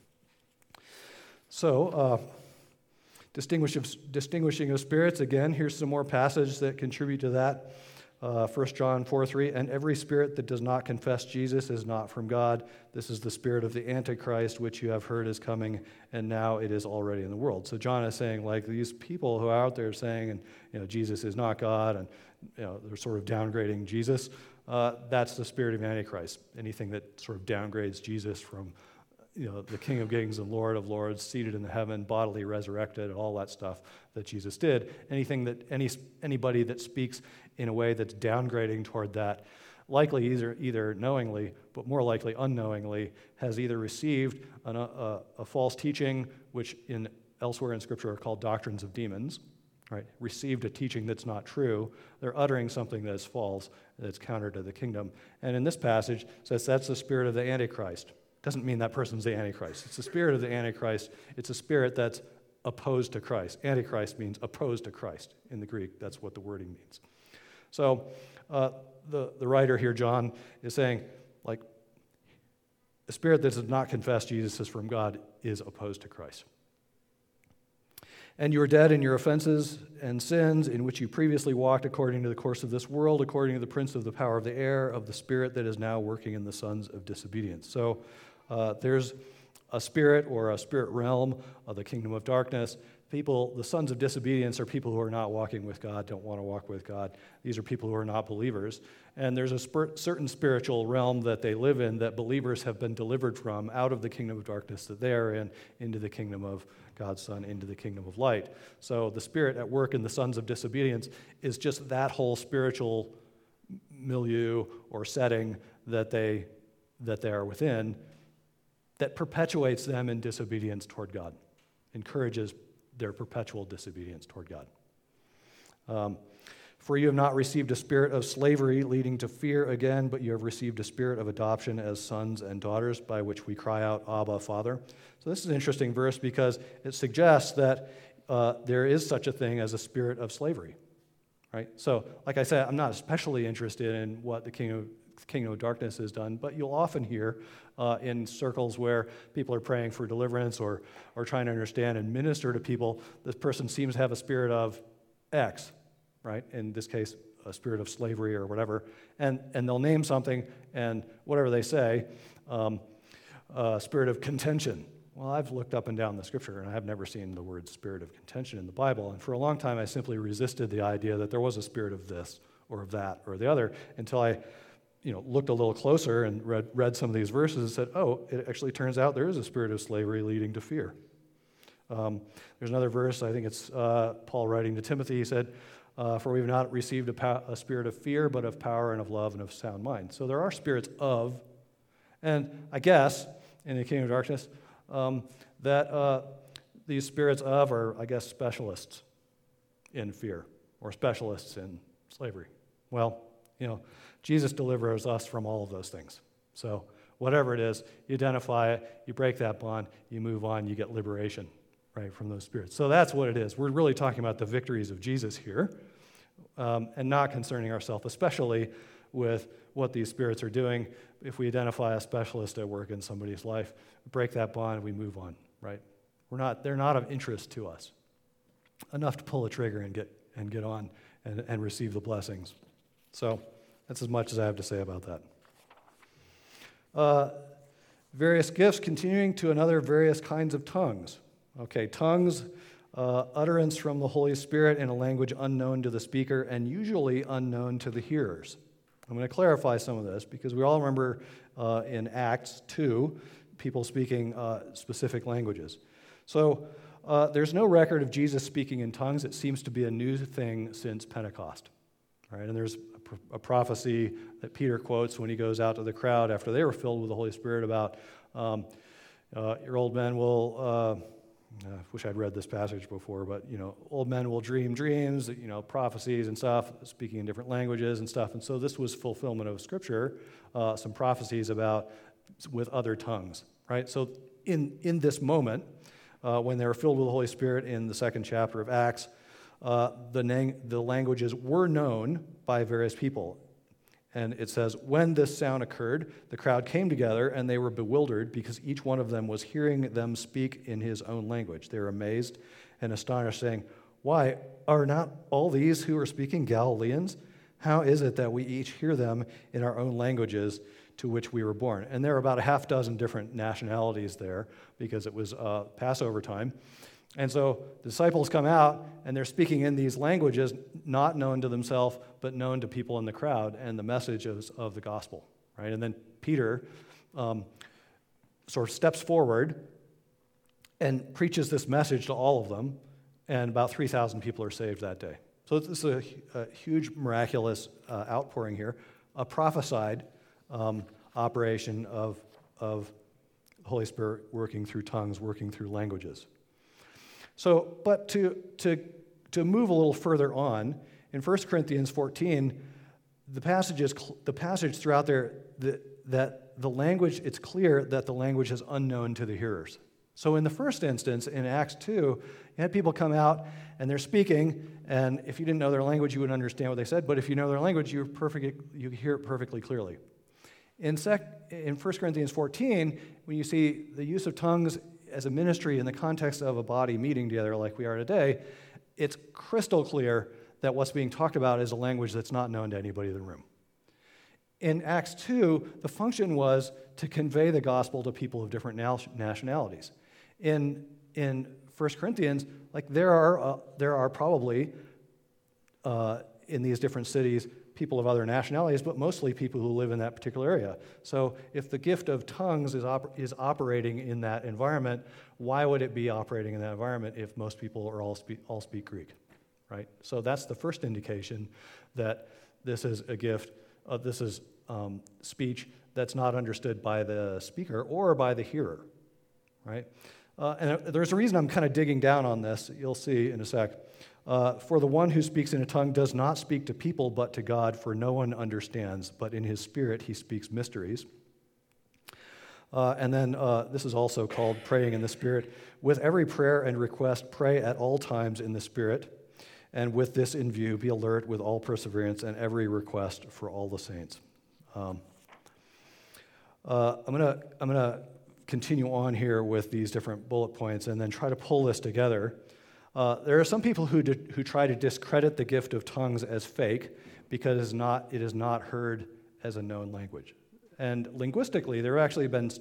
So, distinguishing of spirits, again, here's some more passages that contribute to that. 1 John 4:3, and every spirit that does not confess Jesus is not from God. This is the spirit of the Antichrist, which you have heard is coming, and now it is already in the world. So John is saying, like, these people who are out there saying, and Jesus is not God, and they're sort of downgrading Jesus. That's the spirit of Antichrist. Anything that sort of downgrades Jesus from the King of Kings and Lord of Lords, seated in the heaven, bodily resurrected, and all that stuff that Jesus did. Anything that anybody that speaks in a way that's downgrading toward that, likely either knowingly, but more likely unknowingly, has either received a false teaching, which elsewhere in Scripture are called doctrines of demons, right? Received a teaching that's not true. They're uttering something that is false, that's counter to the kingdom. And in this passage, it says that's the spirit of the Antichrist. Doesn't mean that person's the Antichrist. It's the spirit of the Antichrist. It's a spirit that's opposed to Christ. Antichrist means opposed to Christ in the Greek. That's what the wording means. So the writer here, John, is saying, like, a spirit that does not confess Jesus is from God is opposed to Christ. And you are dead in your offenses and sins in which you previously walked according to the course of this world, according to the prince of the power of the air, of the spirit that is now working in the sons of disobedience. So there's a spirit or a spirit realm of the kingdom of darkness. People, the sons of disobedience, are people who are not walking with God, don't want to walk with God. These are people who are not believers. And there's a certain spiritual realm that they live in that believers have been delivered from out of the kingdom of darkness that they are in into the kingdom of God's Son, into the kingdom of light. So the spirit at work in the sons of disobedience is just that whole spiritual milieu or setting that they are within that perpetuates them in disobedience toward God, encourages their perpetual disobedience toward God. For you have not received a spirit of slavery leading to fear again, but you have received a spirit of adoption as sons and daughters, by which we cry out, Abba, Father. So this is an interesting verse because it suggests that there is such a thing as a spirit of slavery, right? So, like I said, I'm not especially interested in what the kingdom of darkness has done, but you'll often hear in circles where people are praying for deliverance or trying to understand and minister to people, this person seems to have a spirit of X, right? In this case, a spirit of slavery or whatever, and they'll name something, and whatever they say, spirit of contention. Well, I've looked up and down the Scripture, and I have never seen the word spirit of contention in the Bible, and for a long time I simply resisted the idea that there was a spirit of this or of that or the other until I looked a little closer and read some of these verses and said, oh, it actually turns out there is a spirit of slavery leading to fear. There's another verse, I think it's Paul writing to Timothy. He said, for we have not received a spirit of fear, but of power and of love and of sound mind. So there are spirits of, and I guess in the kingdom of darkness, that these spirits of are, I guess, specialists in fear or specialists in slavery. Well, Jesus delivers us from all of those things. So whatever it is, you identify it, you break that bond, you move on, you get liberation, right, from those spirits. So that's what it is. We're really talking about the victories of Jesus here, and not concerning ourselves, especially with what these spirits are doing. If we identify a specialist at work in somebody's life, break that bond, we move on, right? They're not of interest to us. Enough to pull a trigger and get on and receive the blessings. So that's as much as I have to say about that. Various gifts, continuing to another various kinds of tongues. Okay, tongues, utterance from the Holy Spirit in a language unknown to the speaker and usually unknown to the hearers. I'm going to clarify some of this because we all remember in Acts 2, people speaking specific languages. So there's no record of Jesus speaking in tongues. It seems to be a new thing since Pentecost. Right? And there's a prophecy that Peter quotes when he goes out to the crowd after they were filled with the Holy Spirit about your old men will, I wish I'd read this passage before, but, old men will dream dreams, prophecies and stuff, speaking in different languages and stuff. And so this was fulfillment of Scripture, some prophecies about with other tongues, right? So in this moment, when they were filled with the Holy Spirit in the second chapter of Acts, the languages were known by various people. And it says, when this sound occurred, the crowd came together and they were bewildered because each one of them was hearing them speak in his own language. They were amazed and astonished, saying, why, are not all these who are speaking Galileans? How is it that we each hear them in our own languages to which we were born? And there are about a half dozen different nationalities there because it was Passover time. And so the disciples come out, and they're speaking in these languages not known to themselves, but known to people in the crowd, and the message of the gospel, right? And then Peter sort of steps forward and preaches this message to all of them, and about 3,000 people are saved that day. So this is a huge miraculous outpouring here, a prophesied operation of the Holy Spirit working through tongues, working through languages. So, but to move a little further on, in 1 Corinthians 14, the passage throughout there that the language, it's clear that the language is unknown to the hearers. So in the first instance, in Acts 2, you had people come out and they're speaking, and if you didn't know their language, you wouldn't understand what they said, but if you know their language, you hear it perfectly clearly. In 1 Corinthians 14, when you see the use of tongues as a ministry in the context of a body meeting together like we are today, it's crystal clear that what's being talked about is a language that's not known to anybody in the room. In Acts 2, the function was to convey the gospel to people of different nationalities. In 1 Corinthians, like there are probably in these different cities people of other nationalities, but mostly people who live in that particular area. So if the gift of tongues is operating in that environment, why would it be operating in that environment if most people are all speak Greek, right? So that's the first indication that this is a gift. This is speech that's not understood by the speaker or by the hearer, right? And there's a reason I'm kind of digging down on this. You'll see in a sec. For the one who speaks in a tongue does not speak to people but to God, for no one understands, but in his spirit he speaks mysteries. And then this is also called praying in the Spirit. With every prayer and request, pray at all times in the Spirit, and with this in view, be alert with all perseverance and every request for all the saints. I'm gonna continue on here with these different bullet points and then try to pull this together. There are some people who try to discredit the gift of tongues as fake because it is not heard as a known language. And linguistically, there have actually been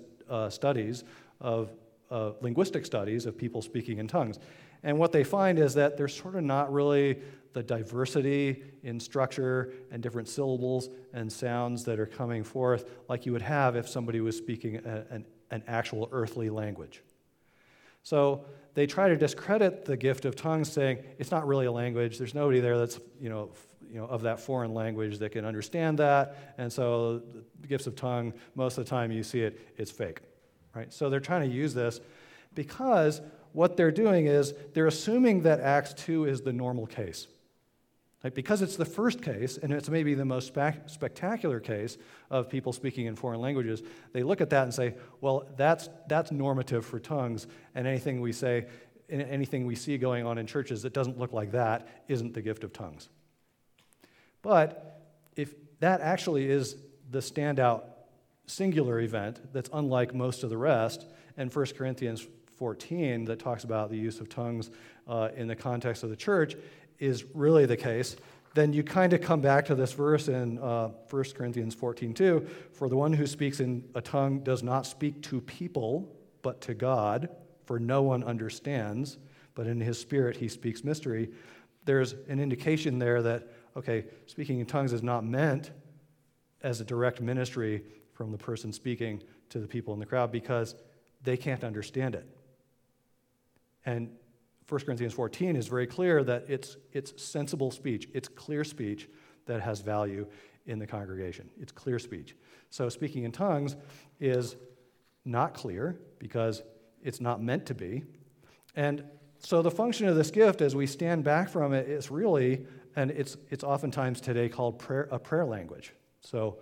linguistic studies of people speaking in tongues. And what they find is that there's sort of not really the diversity in structure and different syllables and sounds that are coming forth like you would have if somebody was speaking an actual earthly language. So they try to discredit the gift of tongues, saying it's not really a language. There's nobody there that's of that foreign language that can understand that. And so the gifts of tongue, most of the time you see it's fake, right? So they're trying to use this because what they're doing is they're assuming that Acts 2 is the normal case. Like, because it's the first case, and it's maybe the most spectacular case of people speaking in foreign languages, they look at that and say, well, that's normative for tongues, and anything we see going on in churches that doesn't look like that isn't the gift of tongues. But if that actually is the standout singular event that's unlike most of the rest, and 1 Corinthians 14 that talks about the use of tongues in the context of the church is really the case, then you kind of come back to this verse in 1 Corinthians 14:2, for the one who speaks in a tongue does not speak to people, but to God, for no one understands, but in his spirit he speaks mystery. There's an indication there that, okay, speaking in tongues is not meant as a direct ministry from the person speaking to the people in the crowd because they can't understand it. And 1 Corinthians 14 is very clear that it's sensible speech, it's clear speech that has value in the congregation. It's clear speech. So speaking in tongues is not clear because it's not meant to be. And so the function of this gift as we stand back from it is really, and it's oftentimes today called a prayer language. So,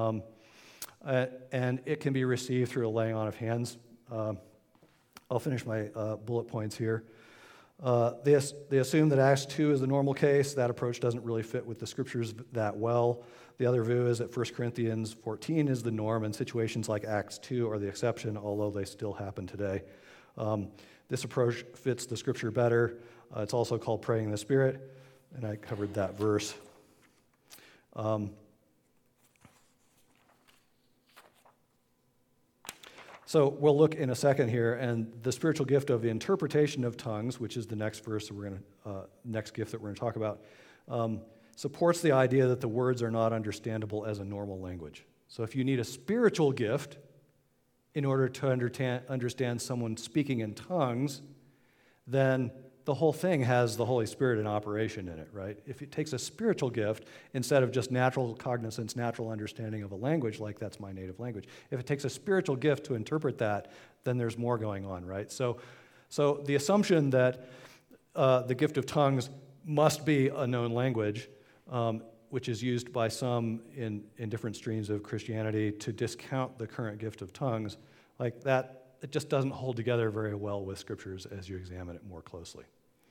and it can be received through a laying on of hands. I'll finish my bullet points here. They assume that Acts 2 is the normal case. That approach doesn't really fit with the scriptures that well. The other view is that 1 Corinthians 14 is the norm, and situations like Acts 2 are the exception, although they still happen today. This approach fits the scripture better. It's also called praying in the Spirit, and I covered that verse. So we'll look in a second here, and the spiritual gift of the interpretation of tongues, which is the next verse that next gift that we're going to talk about, supports the idea that the words are not understandable as a normal language. So if you need a spiritual gift in order to understand someone speaking in tongues, then the whole thing has the Holy Spirit in operation in it, right? If it takes a spiritual gift, instead of just natural cognizance, natural understanding of a language, like that's my native language, if it takes a spiritual gift to interpret that, then there's more going on, right? So the assumption that the gift of tongues must be a known language, which is used by some in different streams of Christianity to discount the current gift of tongues, like that, it just doesn't hold together very well with scriptures as you examine it more closely.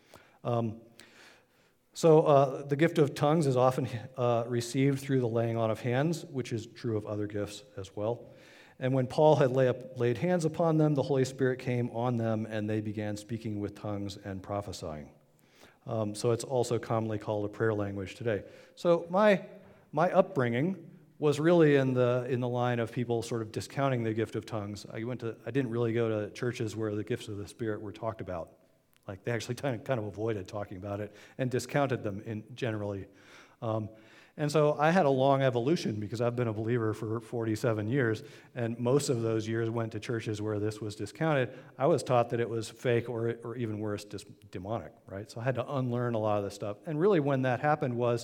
So the gift of tongues is often received through the laying on of hands, which is true of other gifts as well. And when Paul had laid hands upon them, the Holy Spirit came on them, and they began speaking with tongues and prophesying. So it's also commonly called a prayer language today. So my upbringing was really in the line of people sort of discounting the gift of tongues. I didn't really go to churches where the gifts of the Spirit were talked about. Like they actually kind of avoided talking about it and discounted them generally. And so I had a long evolution because I've been a believer for 47 years, and most of those years went to churches where this was discounted. I was taught that it was fake or even worse, just demonic, right? So I had to unlearn a lot of this stuff. And really when that happened was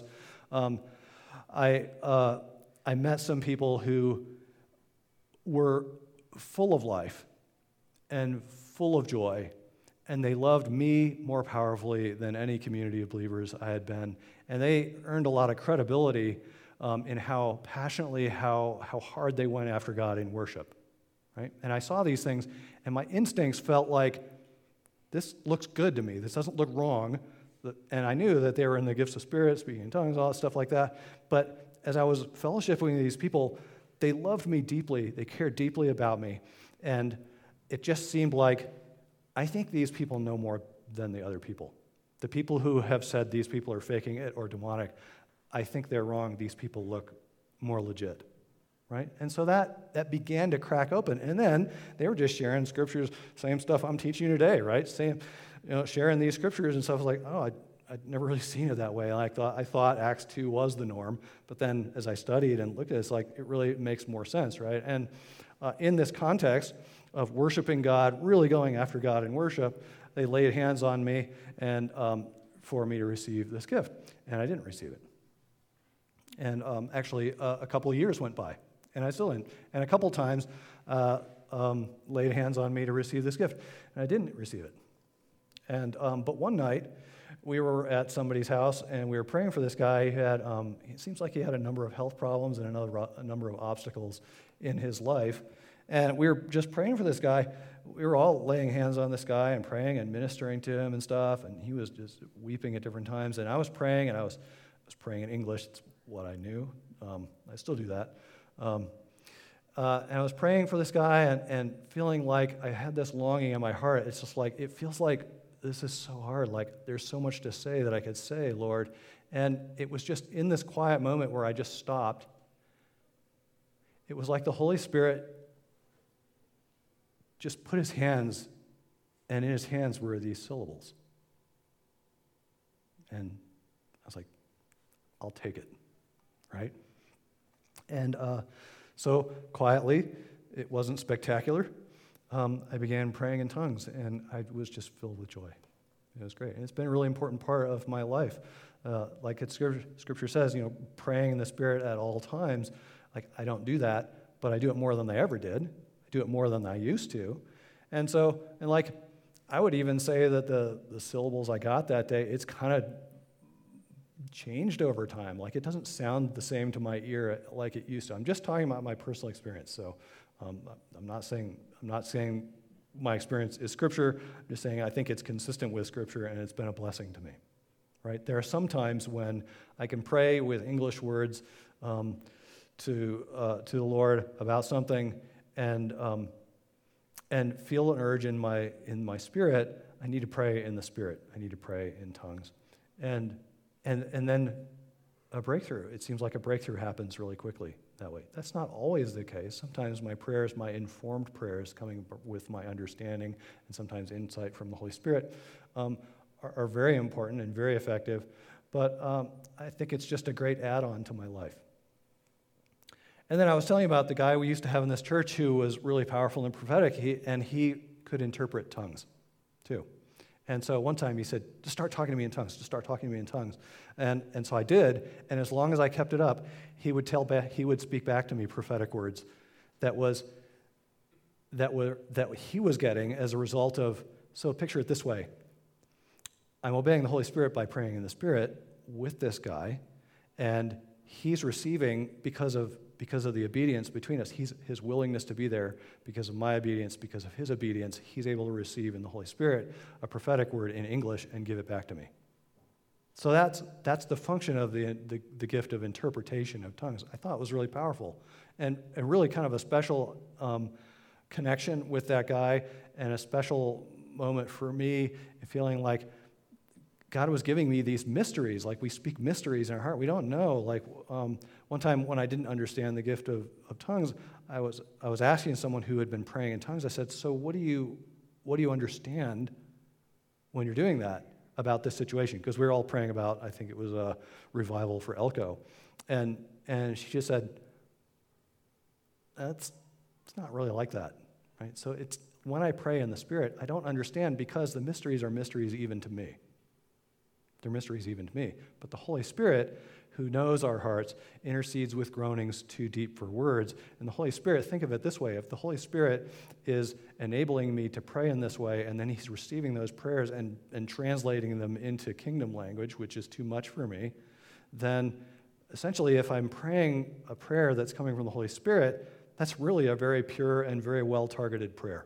I met some people who were full of life and full of joy, and they loved me more powerfully than any community of believers I had been. And they earned a lot of credibility in how passionately, how hard they went after God in worship, right? And I saw these things, and my instincts felt like, this looks good to me. This doesn't look wrong. And I knew that they were in the gifts of spirit, speaking in tongues, all that stuff like that. But as I was fellowshipping with these people, they loved me deeply. They cared deeply about me. And it just seemed like, I think these people know more than the other people. The people who have said these people are faking it or demonic, I think they're wrong. These people look more legit, right? And so that began to crack open. And then they were just sharing scriptures, same stuff I'm teaching you today, right? Sharing these scriptures and stuff like, oh, I'd never really seen it that way. I thought Acts 2 was the norm, but then as I studied and looked at it, it's like it really makes more sense, right? And in this context of worshiping God, really going after God in worship, they laid hands on me and for me to receive this gift, and I didn't receive it. And actually, a couple of years went by, and I still didn't. And a couple times laid hands on me to receive this gift, and I didn't receive it. And but one night, we were at somebody's house, and we were praying for this guy. He had, it seems like he had a number of health problems and a number of obstacles in his life. And we were just praying for this guy. We were all laying hands on this guy and praying and ministering to him and stuff, and he was just weeping at different times. And I was praying, and I was praying in English. It's what I knew. I still do that. And I was praying for this guy and feeling like I had this longing in my heart. It's just like, it feels like this is so hard. Like there's so much to say that I could say, Lord. And it was just in this quiet moment where I just stopped. It was like the Holy Spirit just put his hands, and in his hands were these syllables. And I was like, I'll take it, right? And so quietly, it wasn't spectacular. I began praying in tongues, and I was just filled with joy. It was great. And it's been a really important part of my life. Like Scripture says, praying in the Spirit at all times. Like, I don't do that, but I do it more than I ever did. I do it more than I used to. And I would even say that the syllables I got that day, it's kind of changed over time. Like, it doesn't sound the same to my ear like it used to. I'm just talking about my personal experience. So I'm not saying my experience is Scripture. I'm just saying I think it's consistent with Scripture, and it's been a blessing to me. Right? There are some times when I can pray with English words to the Lord about something, and feel an urge in my spirit. I need to pray in the Spirit. I need to pray in tongues, and then a breakthrough. It seems like a breakthrough happens really quickly that way. That's not always the case. Sometimes my prayers, my informed prayers, coming with my understanding and sometimes insight from the Holy Spirit, are very important and very effective. But I think it's just a great add-on to my life. And then I was telling you about the guy we used to have in this church who was really powerful and prophetic, he could interpret tongues too. And so one time he said, just start talking to me in tongues, just start talking to me in tongues. And so I did, and as long as I kept it up, he would speak back to me prophetic words that he was getting as a result of, so picture it this way. I'm obeying the Holy Spirit by praying in the Spirit with this guy, and he's receiving because of the obedience between us, his willingness to be there, because of my obedience, because of his obedience, he's able to receive in the Holy Spirit a prophetic word in English and give it back to me. So that's the function of the gift of interpretation of tongues. I thought it was really powerful and really kind of a special connection with that guy and a special moment for me, feeling like God was giving me these mysteries, like we speak mysteries in our heart. We don't know. Like one time when I didn't understand the gift of tongues, I was asking someone who had been praying in tongues. I said, "So what do you understand when you're doing that about this situation?" Because we were all praying about, I think it was a revival for Elko, and she just said, "It's not really like that, right?" So it's when I pray in the Spirit, I don't understand because the mysteries are mysteries even to me. They're mysteries even to me. But the Holy Spirit, who knows our hearts, intercedes with groanings too deep for words. And the Holy Spirit, think of it this way. If the Holy Spirit is enabling me to pray in this way, and then he's receiving those prayers and translating them into kingdom language, which is too much for me, then essentially if I'm praying a prayer that's coming from the Holy Spirit, that's really a very pure and very well-targeted prayer.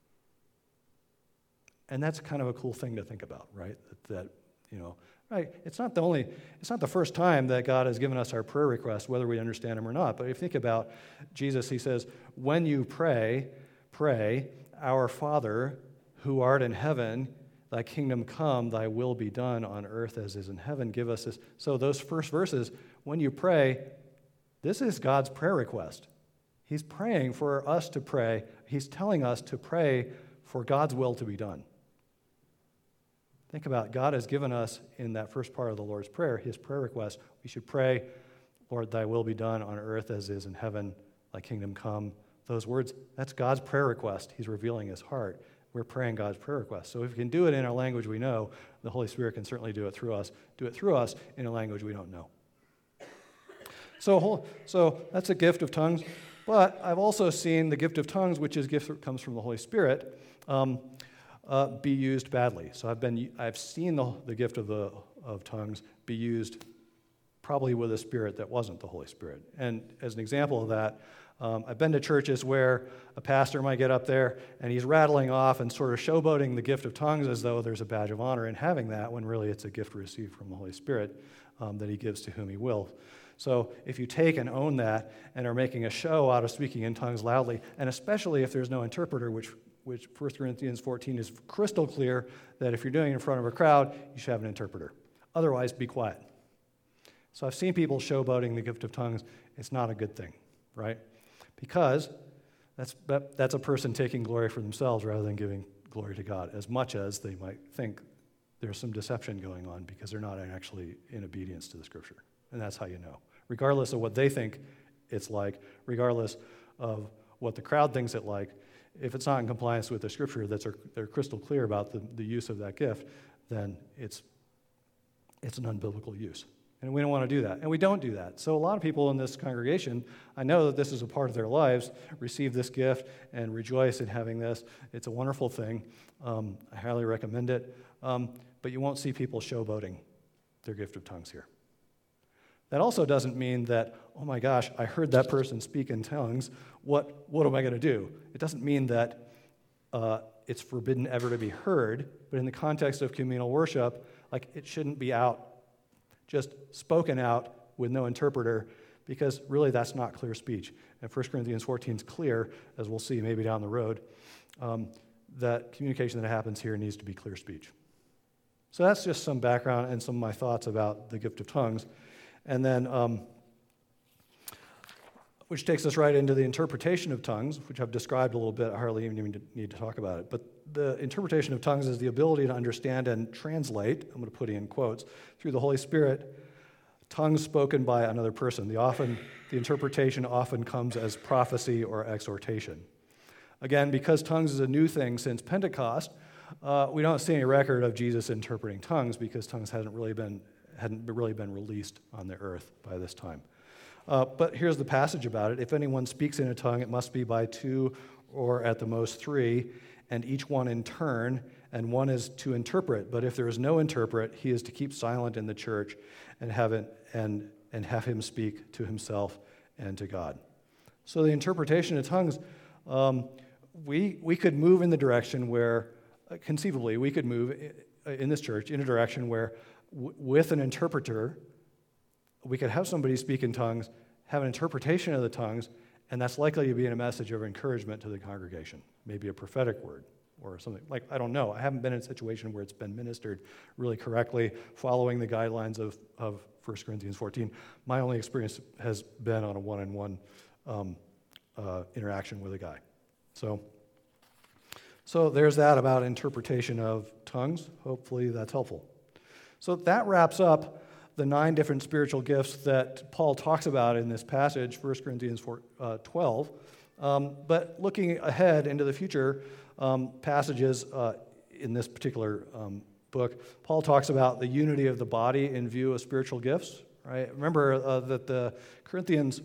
And that's kind of a cool thing to think about, right? That right? It's not the first time that God has given us our prayer requests, whether we understand them or not. But if you think about Jesus, he says, when you pray, our Father who art in heaven, thy kingdom come, thy will be done on earth as is in heaven. Give us this. So those first verses, when you pray, this is God's prayer request. He's praying for us to pray. He's telling us to pray for God's will to be done. Think about it. God has given us in that first part of the Lord's Prayer, his prayer request. We should pray, Lord, thy will be done on earth as is in heaven, thy kingdom come. Those words, that's God's prayer request. He's revealing his heart. We're praying God's prayer request. So if we can do it in a language we know, the Holy Spirit can certainly do it through us in a language we don't know. So that's a gift of tongues. But I've also seen the gift of tongues, which is a gift that comes from the Holy Spirit, be used badly. So I've seen the gift of tongues be used probably with a spirit that wasn't the Holy Spirit. And as an example of that, I've been to churches where a pastor might get up there and he's rattling off and sort of showboating the gift of tongues as though there's a badge of honor in having that, when really it's a gift received from the Holy Spirit that he gives to whom he will. So if you take and own that and are making a show out of speaking in tongues loudly, and especially if there's no interpreter, which 1 Corinthians 14 is crystal clear that if you're doing it in front of a crowd, you should have an interpreter. Otherwise, be quiet. So I've seen people showboating the gift of tongues. It's not a good thing, right? Because that's a person taking glory for themselves rather than giving glory to God, as much as they might think there's some deception going on because they're not actually in obedience to the Scripture. And that's how you know. Regardless of what they think it's like, regardless of what the crowd thinks it like, if it's not in compliance with the Scripture, they're crystal clear about the use of that gift, then it's an unbiblical use. And we don't want to do that. And we don't do that. So a lot of people in this congregation, I know that this is a part of their lives, receive this gift and rejoice in having this. It's a wonderful thing. I highly recommend it. But you won't see people showboating their gift of tongues here. That also doesn't mean that, oh my gosh, I heard that person speak in tongues. What am I going to do? It doesn't mean that it's forbidden ever to be heard, but in the context of communal worship, like it shouldn't be out, just spoken out with no interpreter, because really that's not clear speech. And 1 Corinthians 14 is clear, as we'll see maybe down the road, that communication that happens here needs to be clear speech. So that's just some background and some of my thoughts about the gift of tongues. And then, which takes us right into the interpretation of tongues, which I've described a little bit. I hardly even need to talk about it. But the interpretation of tongues is the ability to understand and translate, I'm going to put in quotes, through the Holy Spirit, tongues spoken by another person. The interpretation often comes as prophecy or exhortation. Again, because tongues is a new thing since Pentecost, we don't see any record of Jesus interpreting tongues because tongues hadn't really been released on the earth by this time. But here's the passage about it. If anyone speaks in a tongue, it must be by two or at the most three, and each one in turn, and one is to interpret. But if there is no interpret, he is to keep silent in the church and have him speak to himself and to God. So the interpretation of tongues, we could move in the direction where, conceivably, we could move in this church in a direction where with an interpreter, we could have somebody speak in tongues, have an interpretation of the tongues, and that's likely to be a message of encouragement to the congregation, maybe a prophetic word or something. Like, I don't know. I haven't been in a situation where it's been ministered really correctly, following the guidelines of 1 Corinthians 14. My only experience has been on a one-on-one interaction with a guy. So there's that about interpretation of tongues. Hopefully that's helpful. So that wraps up the 9 different spiritual gifts that Paul talks about in this passage, 1 Corinthians 12. But looking ahead into the future passages in this particular book, Paul talks about the unity of the body in view of spiritual gifts. Right? Remember that the Corinthians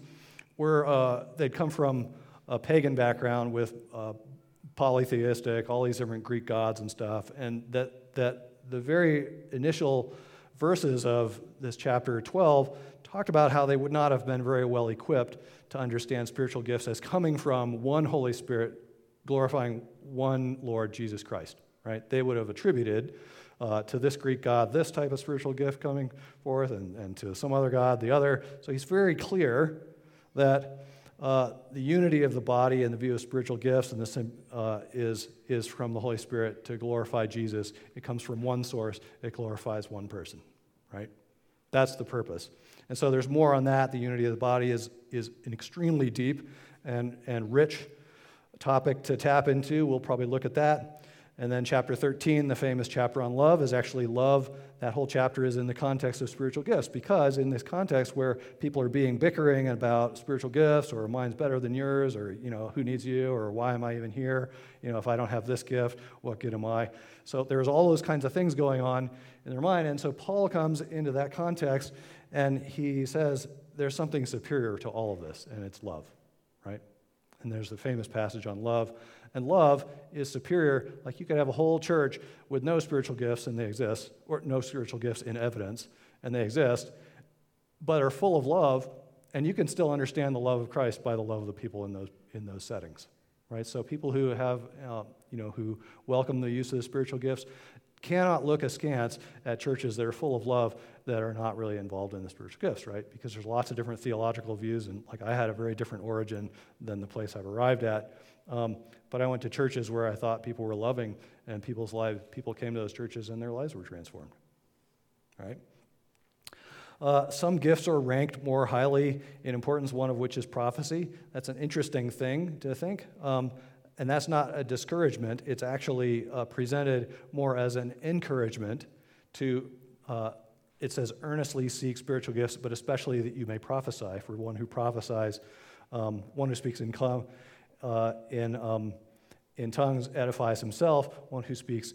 they'd come from a pagan background with polytheistic, all these different Greek gods and stuff, and that the very initial verses of this chapter 12 talked about how they would not have been very well equipped to understand spiritual gifts as coming from one Holy Spirit, glorifying one Lord Jesus Christ. Right? They would have attributed to this Greek god this type of spiritual gift coming forth, and to some other god the other. So he's very clear that the unity of the body in the view of spiritual gifts, and this is from the Holy Spirit to glorify Jesus. It comes from one source. It glorifies one person, right? That's the purpose. And so there's more on that. The unity of the body is an extremely deep and rich topic to tap into. We'll probably look at that. And then chapter 13, the famous chapter on love, is actually love. That whole chapter is in the context of spiritual gifts, because in this context where people are bickering about spiritual gifts, or mine's better than yours, or, who needs you, or why am I even here? If I don't have this gift, what good am I? So there's all those kinds of things going on in their mind. And so Paul comes into that context, and he says there's something superior to all of this, and it's love, right? And there's the famous passage on love. And love is superior. Like, you could have a whole church with no spiritual gifts, and they exist, or no spiritual gifts in evidence, and they exist, but are full of love, and you can still understand the love of Christ by the love of the people in those settings, right? So people who have, who welcome the use of the spiritual gifts cannot look askance at churches that are full of love that are not really involved in the spiritual gifts, right? Because there's lots of different theological views, and I had a very different origin than the place I've arrived at. But I went to churches where I thought people were loving, and people came to those churches and their lives were transformed, right? Some gifts are ranked more highly in importance, one of which is prophecy. That's an interesting thing to think. And that's not a discouragement. It's actually presented more as an encouragement to, it says, earnestly seek spiritual gifts, but especially that you may prophesy. For one who prophesies, one who speaks in tongues edifies himself. One who speaks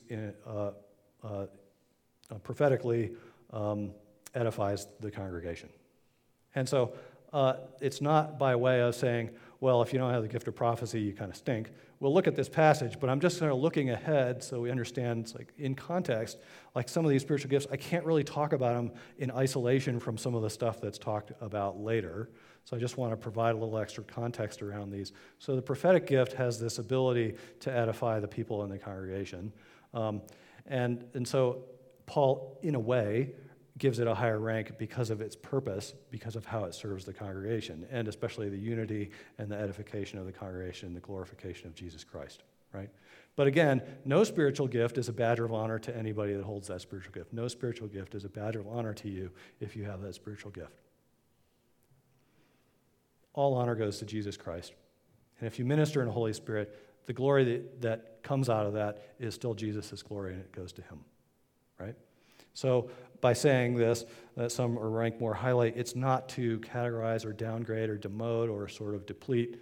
prophetically edifies the congregation. And so it's not by way of saying, well, if you don't have the gift of prophecy, you kind of stink. We'll look at this passage, but I'm just kind of looking ahead so we understand, it's like in context, like some of these spiritual gifts, I can't really talk about them in isolation from some of the stuff that's talked about later. So I just want to provide a little extra context around these. So the prophetic gift has this ability to edify the people in the congregation. And so Paul, in a way, gives it a higher rank because of its purpose, because of how it serves the congregation, and especially the unity and the edification of the congregation, the glorification of Jesus Christ, right? But again, no spiritual gift is a badge of honor to anybody that holds that spiritual gift. No spiritual gift is a badge of honor to you if you have that spiritual gift, all honor goes to Jesus Christ. And if you minister in the Holy Spirit, the glory that comes out of that is still Jesus' glory, and it goes to him, right? So by saying this, that some are ranked more highly, it's not to categorize or downgrade or demote or sort of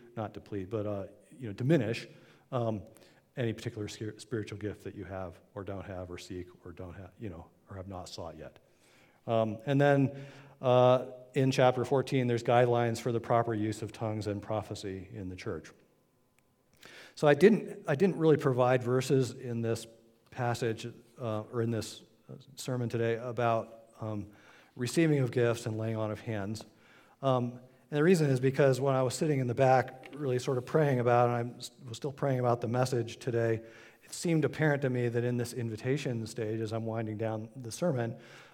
diminish any particular spiritual gift that you have or don't have or seek or don't have, or have not sought yet. And then in chapter 14, there's guidelines for the proper use of tongues and prophecy in the church. So I didn't really provide verses in this passage or in this sermon today about receiving of gifts and laying on of hands. And the reason is because when I was sitting in the back really sort of praying about it, and I was still praying about the message today, it seemed apparent to me that in this invitation stage, as I'm winding down the sermon,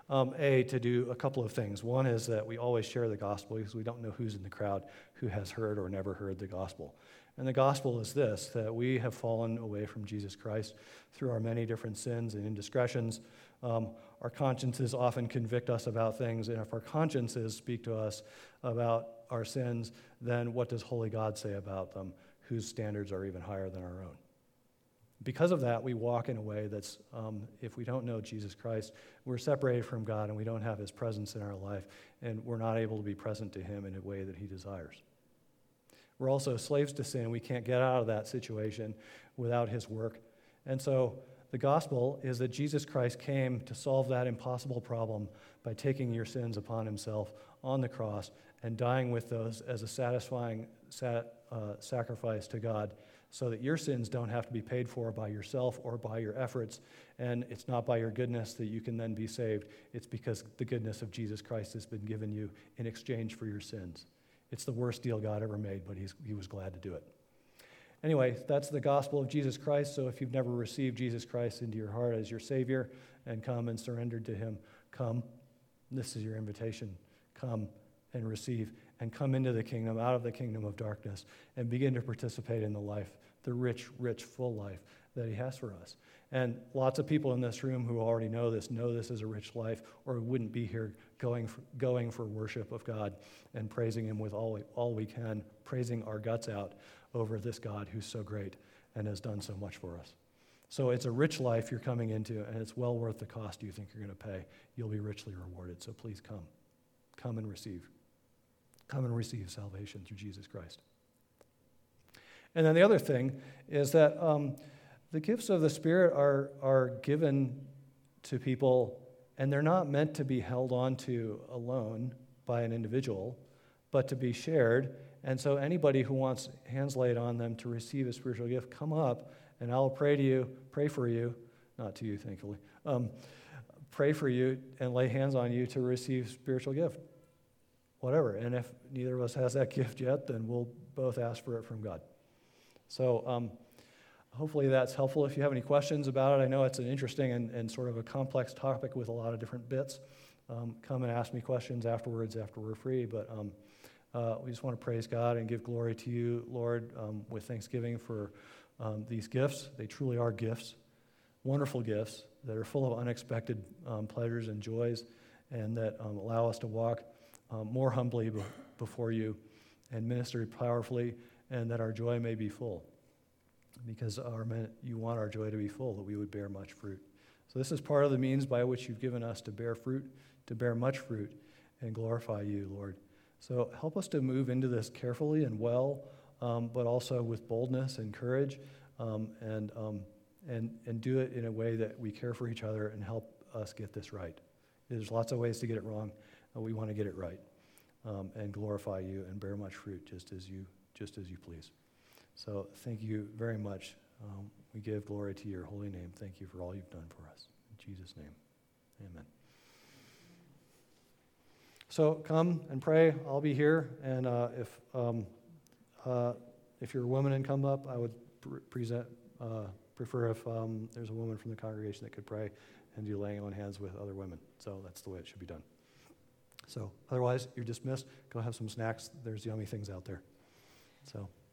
to do a couple of things. One is that we always share the gospel because we don't know who's in the crowd who has heard or never heard the gospel. And the gospel is this, that we have fallen away from Jesus Christ through our many different sins and indiscretions. Our consciences often convict us about things, and if our consciences speak to us about our sins, then what does holy God say about them, whose standards are even higher than our own? Because of that, we walk in a way that's, if we don't know Jesus Christ, we're separated from God and we don't have his presence in our life, and we're not able to be present to him in a way that he desires. We're also slaves to sin. We can't get out of that situation without his work. And so the gospel is that Jesus Christ came to solve that impossible problem by taking your sins upon himself on the cross and dying with those as a satisfying sacrifice to God, so that your sins don't have to be paid for by yourself or by your efforts, and it's not by your goodness that you can then be saved. It's because the goodness of Jesus Christ has been given you in exchange for your sins. It's the worst deal God ever made, but he was glad to do it. Anyway, that's the gospel of Jesus Christ, so if you've never received Jesus Christ into your heart as your Savior and come and surrendered to him, come. This is your invitation. Come and receive, and come into the kingdom, out of the kingdom of darkness, and begin to participate in the life, the rich, full life that he has for us. And lots of people in this room who already know this is a rich life, or we wouldn't be here going for worship of God and praising him with all we can, praising our guts out over this God who's so great and has done so much for us. So it's a rich life you're coming into, and it's well worth the cost you think you're going to pay. You'll be richly rewarded, so please come. Come and receive. Come and receive salvation through Jesus Christ. And then the other thing is that the gifts of the Spirit are given to people, and they're not meant to be held on to alone by an individual, but to be shared. And so anybody who wants hands laid on them to receive a spiritual gift, come up, and I'll pray for you, not to you, thankfully, pray for you and lay hands on you to receive spiritual gift. Whatever. And if neither of us has that gift yet, then we'll both ask for it from God. So hopefully that's helpful. If you have any questions about it, I know it's an interesting and sort of a complex topic with a lot of different bits. Come and ask me questions afterwards after we're free. But we just want to praise God and give glory to you, Lord, with thanksgiving for these gifts. They truly are gifts, wonderful gifts that are full of unexpected pleasures and joys, and that allow us to walk more humbly before you and minister powerfully, and that our joy may be full, because you want our joy to be full, that we would bear much fruit. So this is part of the means by which you've given us to bear fruit, to bear much fruit, and glorify you, Lord. So help us to move into this carefully and well, but also with boldness and courage, and do it in a way that we care for each other and help us get this right. There's lots of ways to get it wrong. We want to get it right, and glorify you and bear much fruit just as you please. So thank you very much. We give glory to your holy name. Thank you for all you've done for us. In Jesus' name, amen. So come and pray. I'll be here, and if you're a woman and come up, I would prefer if there's a woman from the congregation that could pray and do laying on hands with other women. So that's the way it should be done. So otherwise, you're dismissed. Go have some snacks. There's yummy things out there. So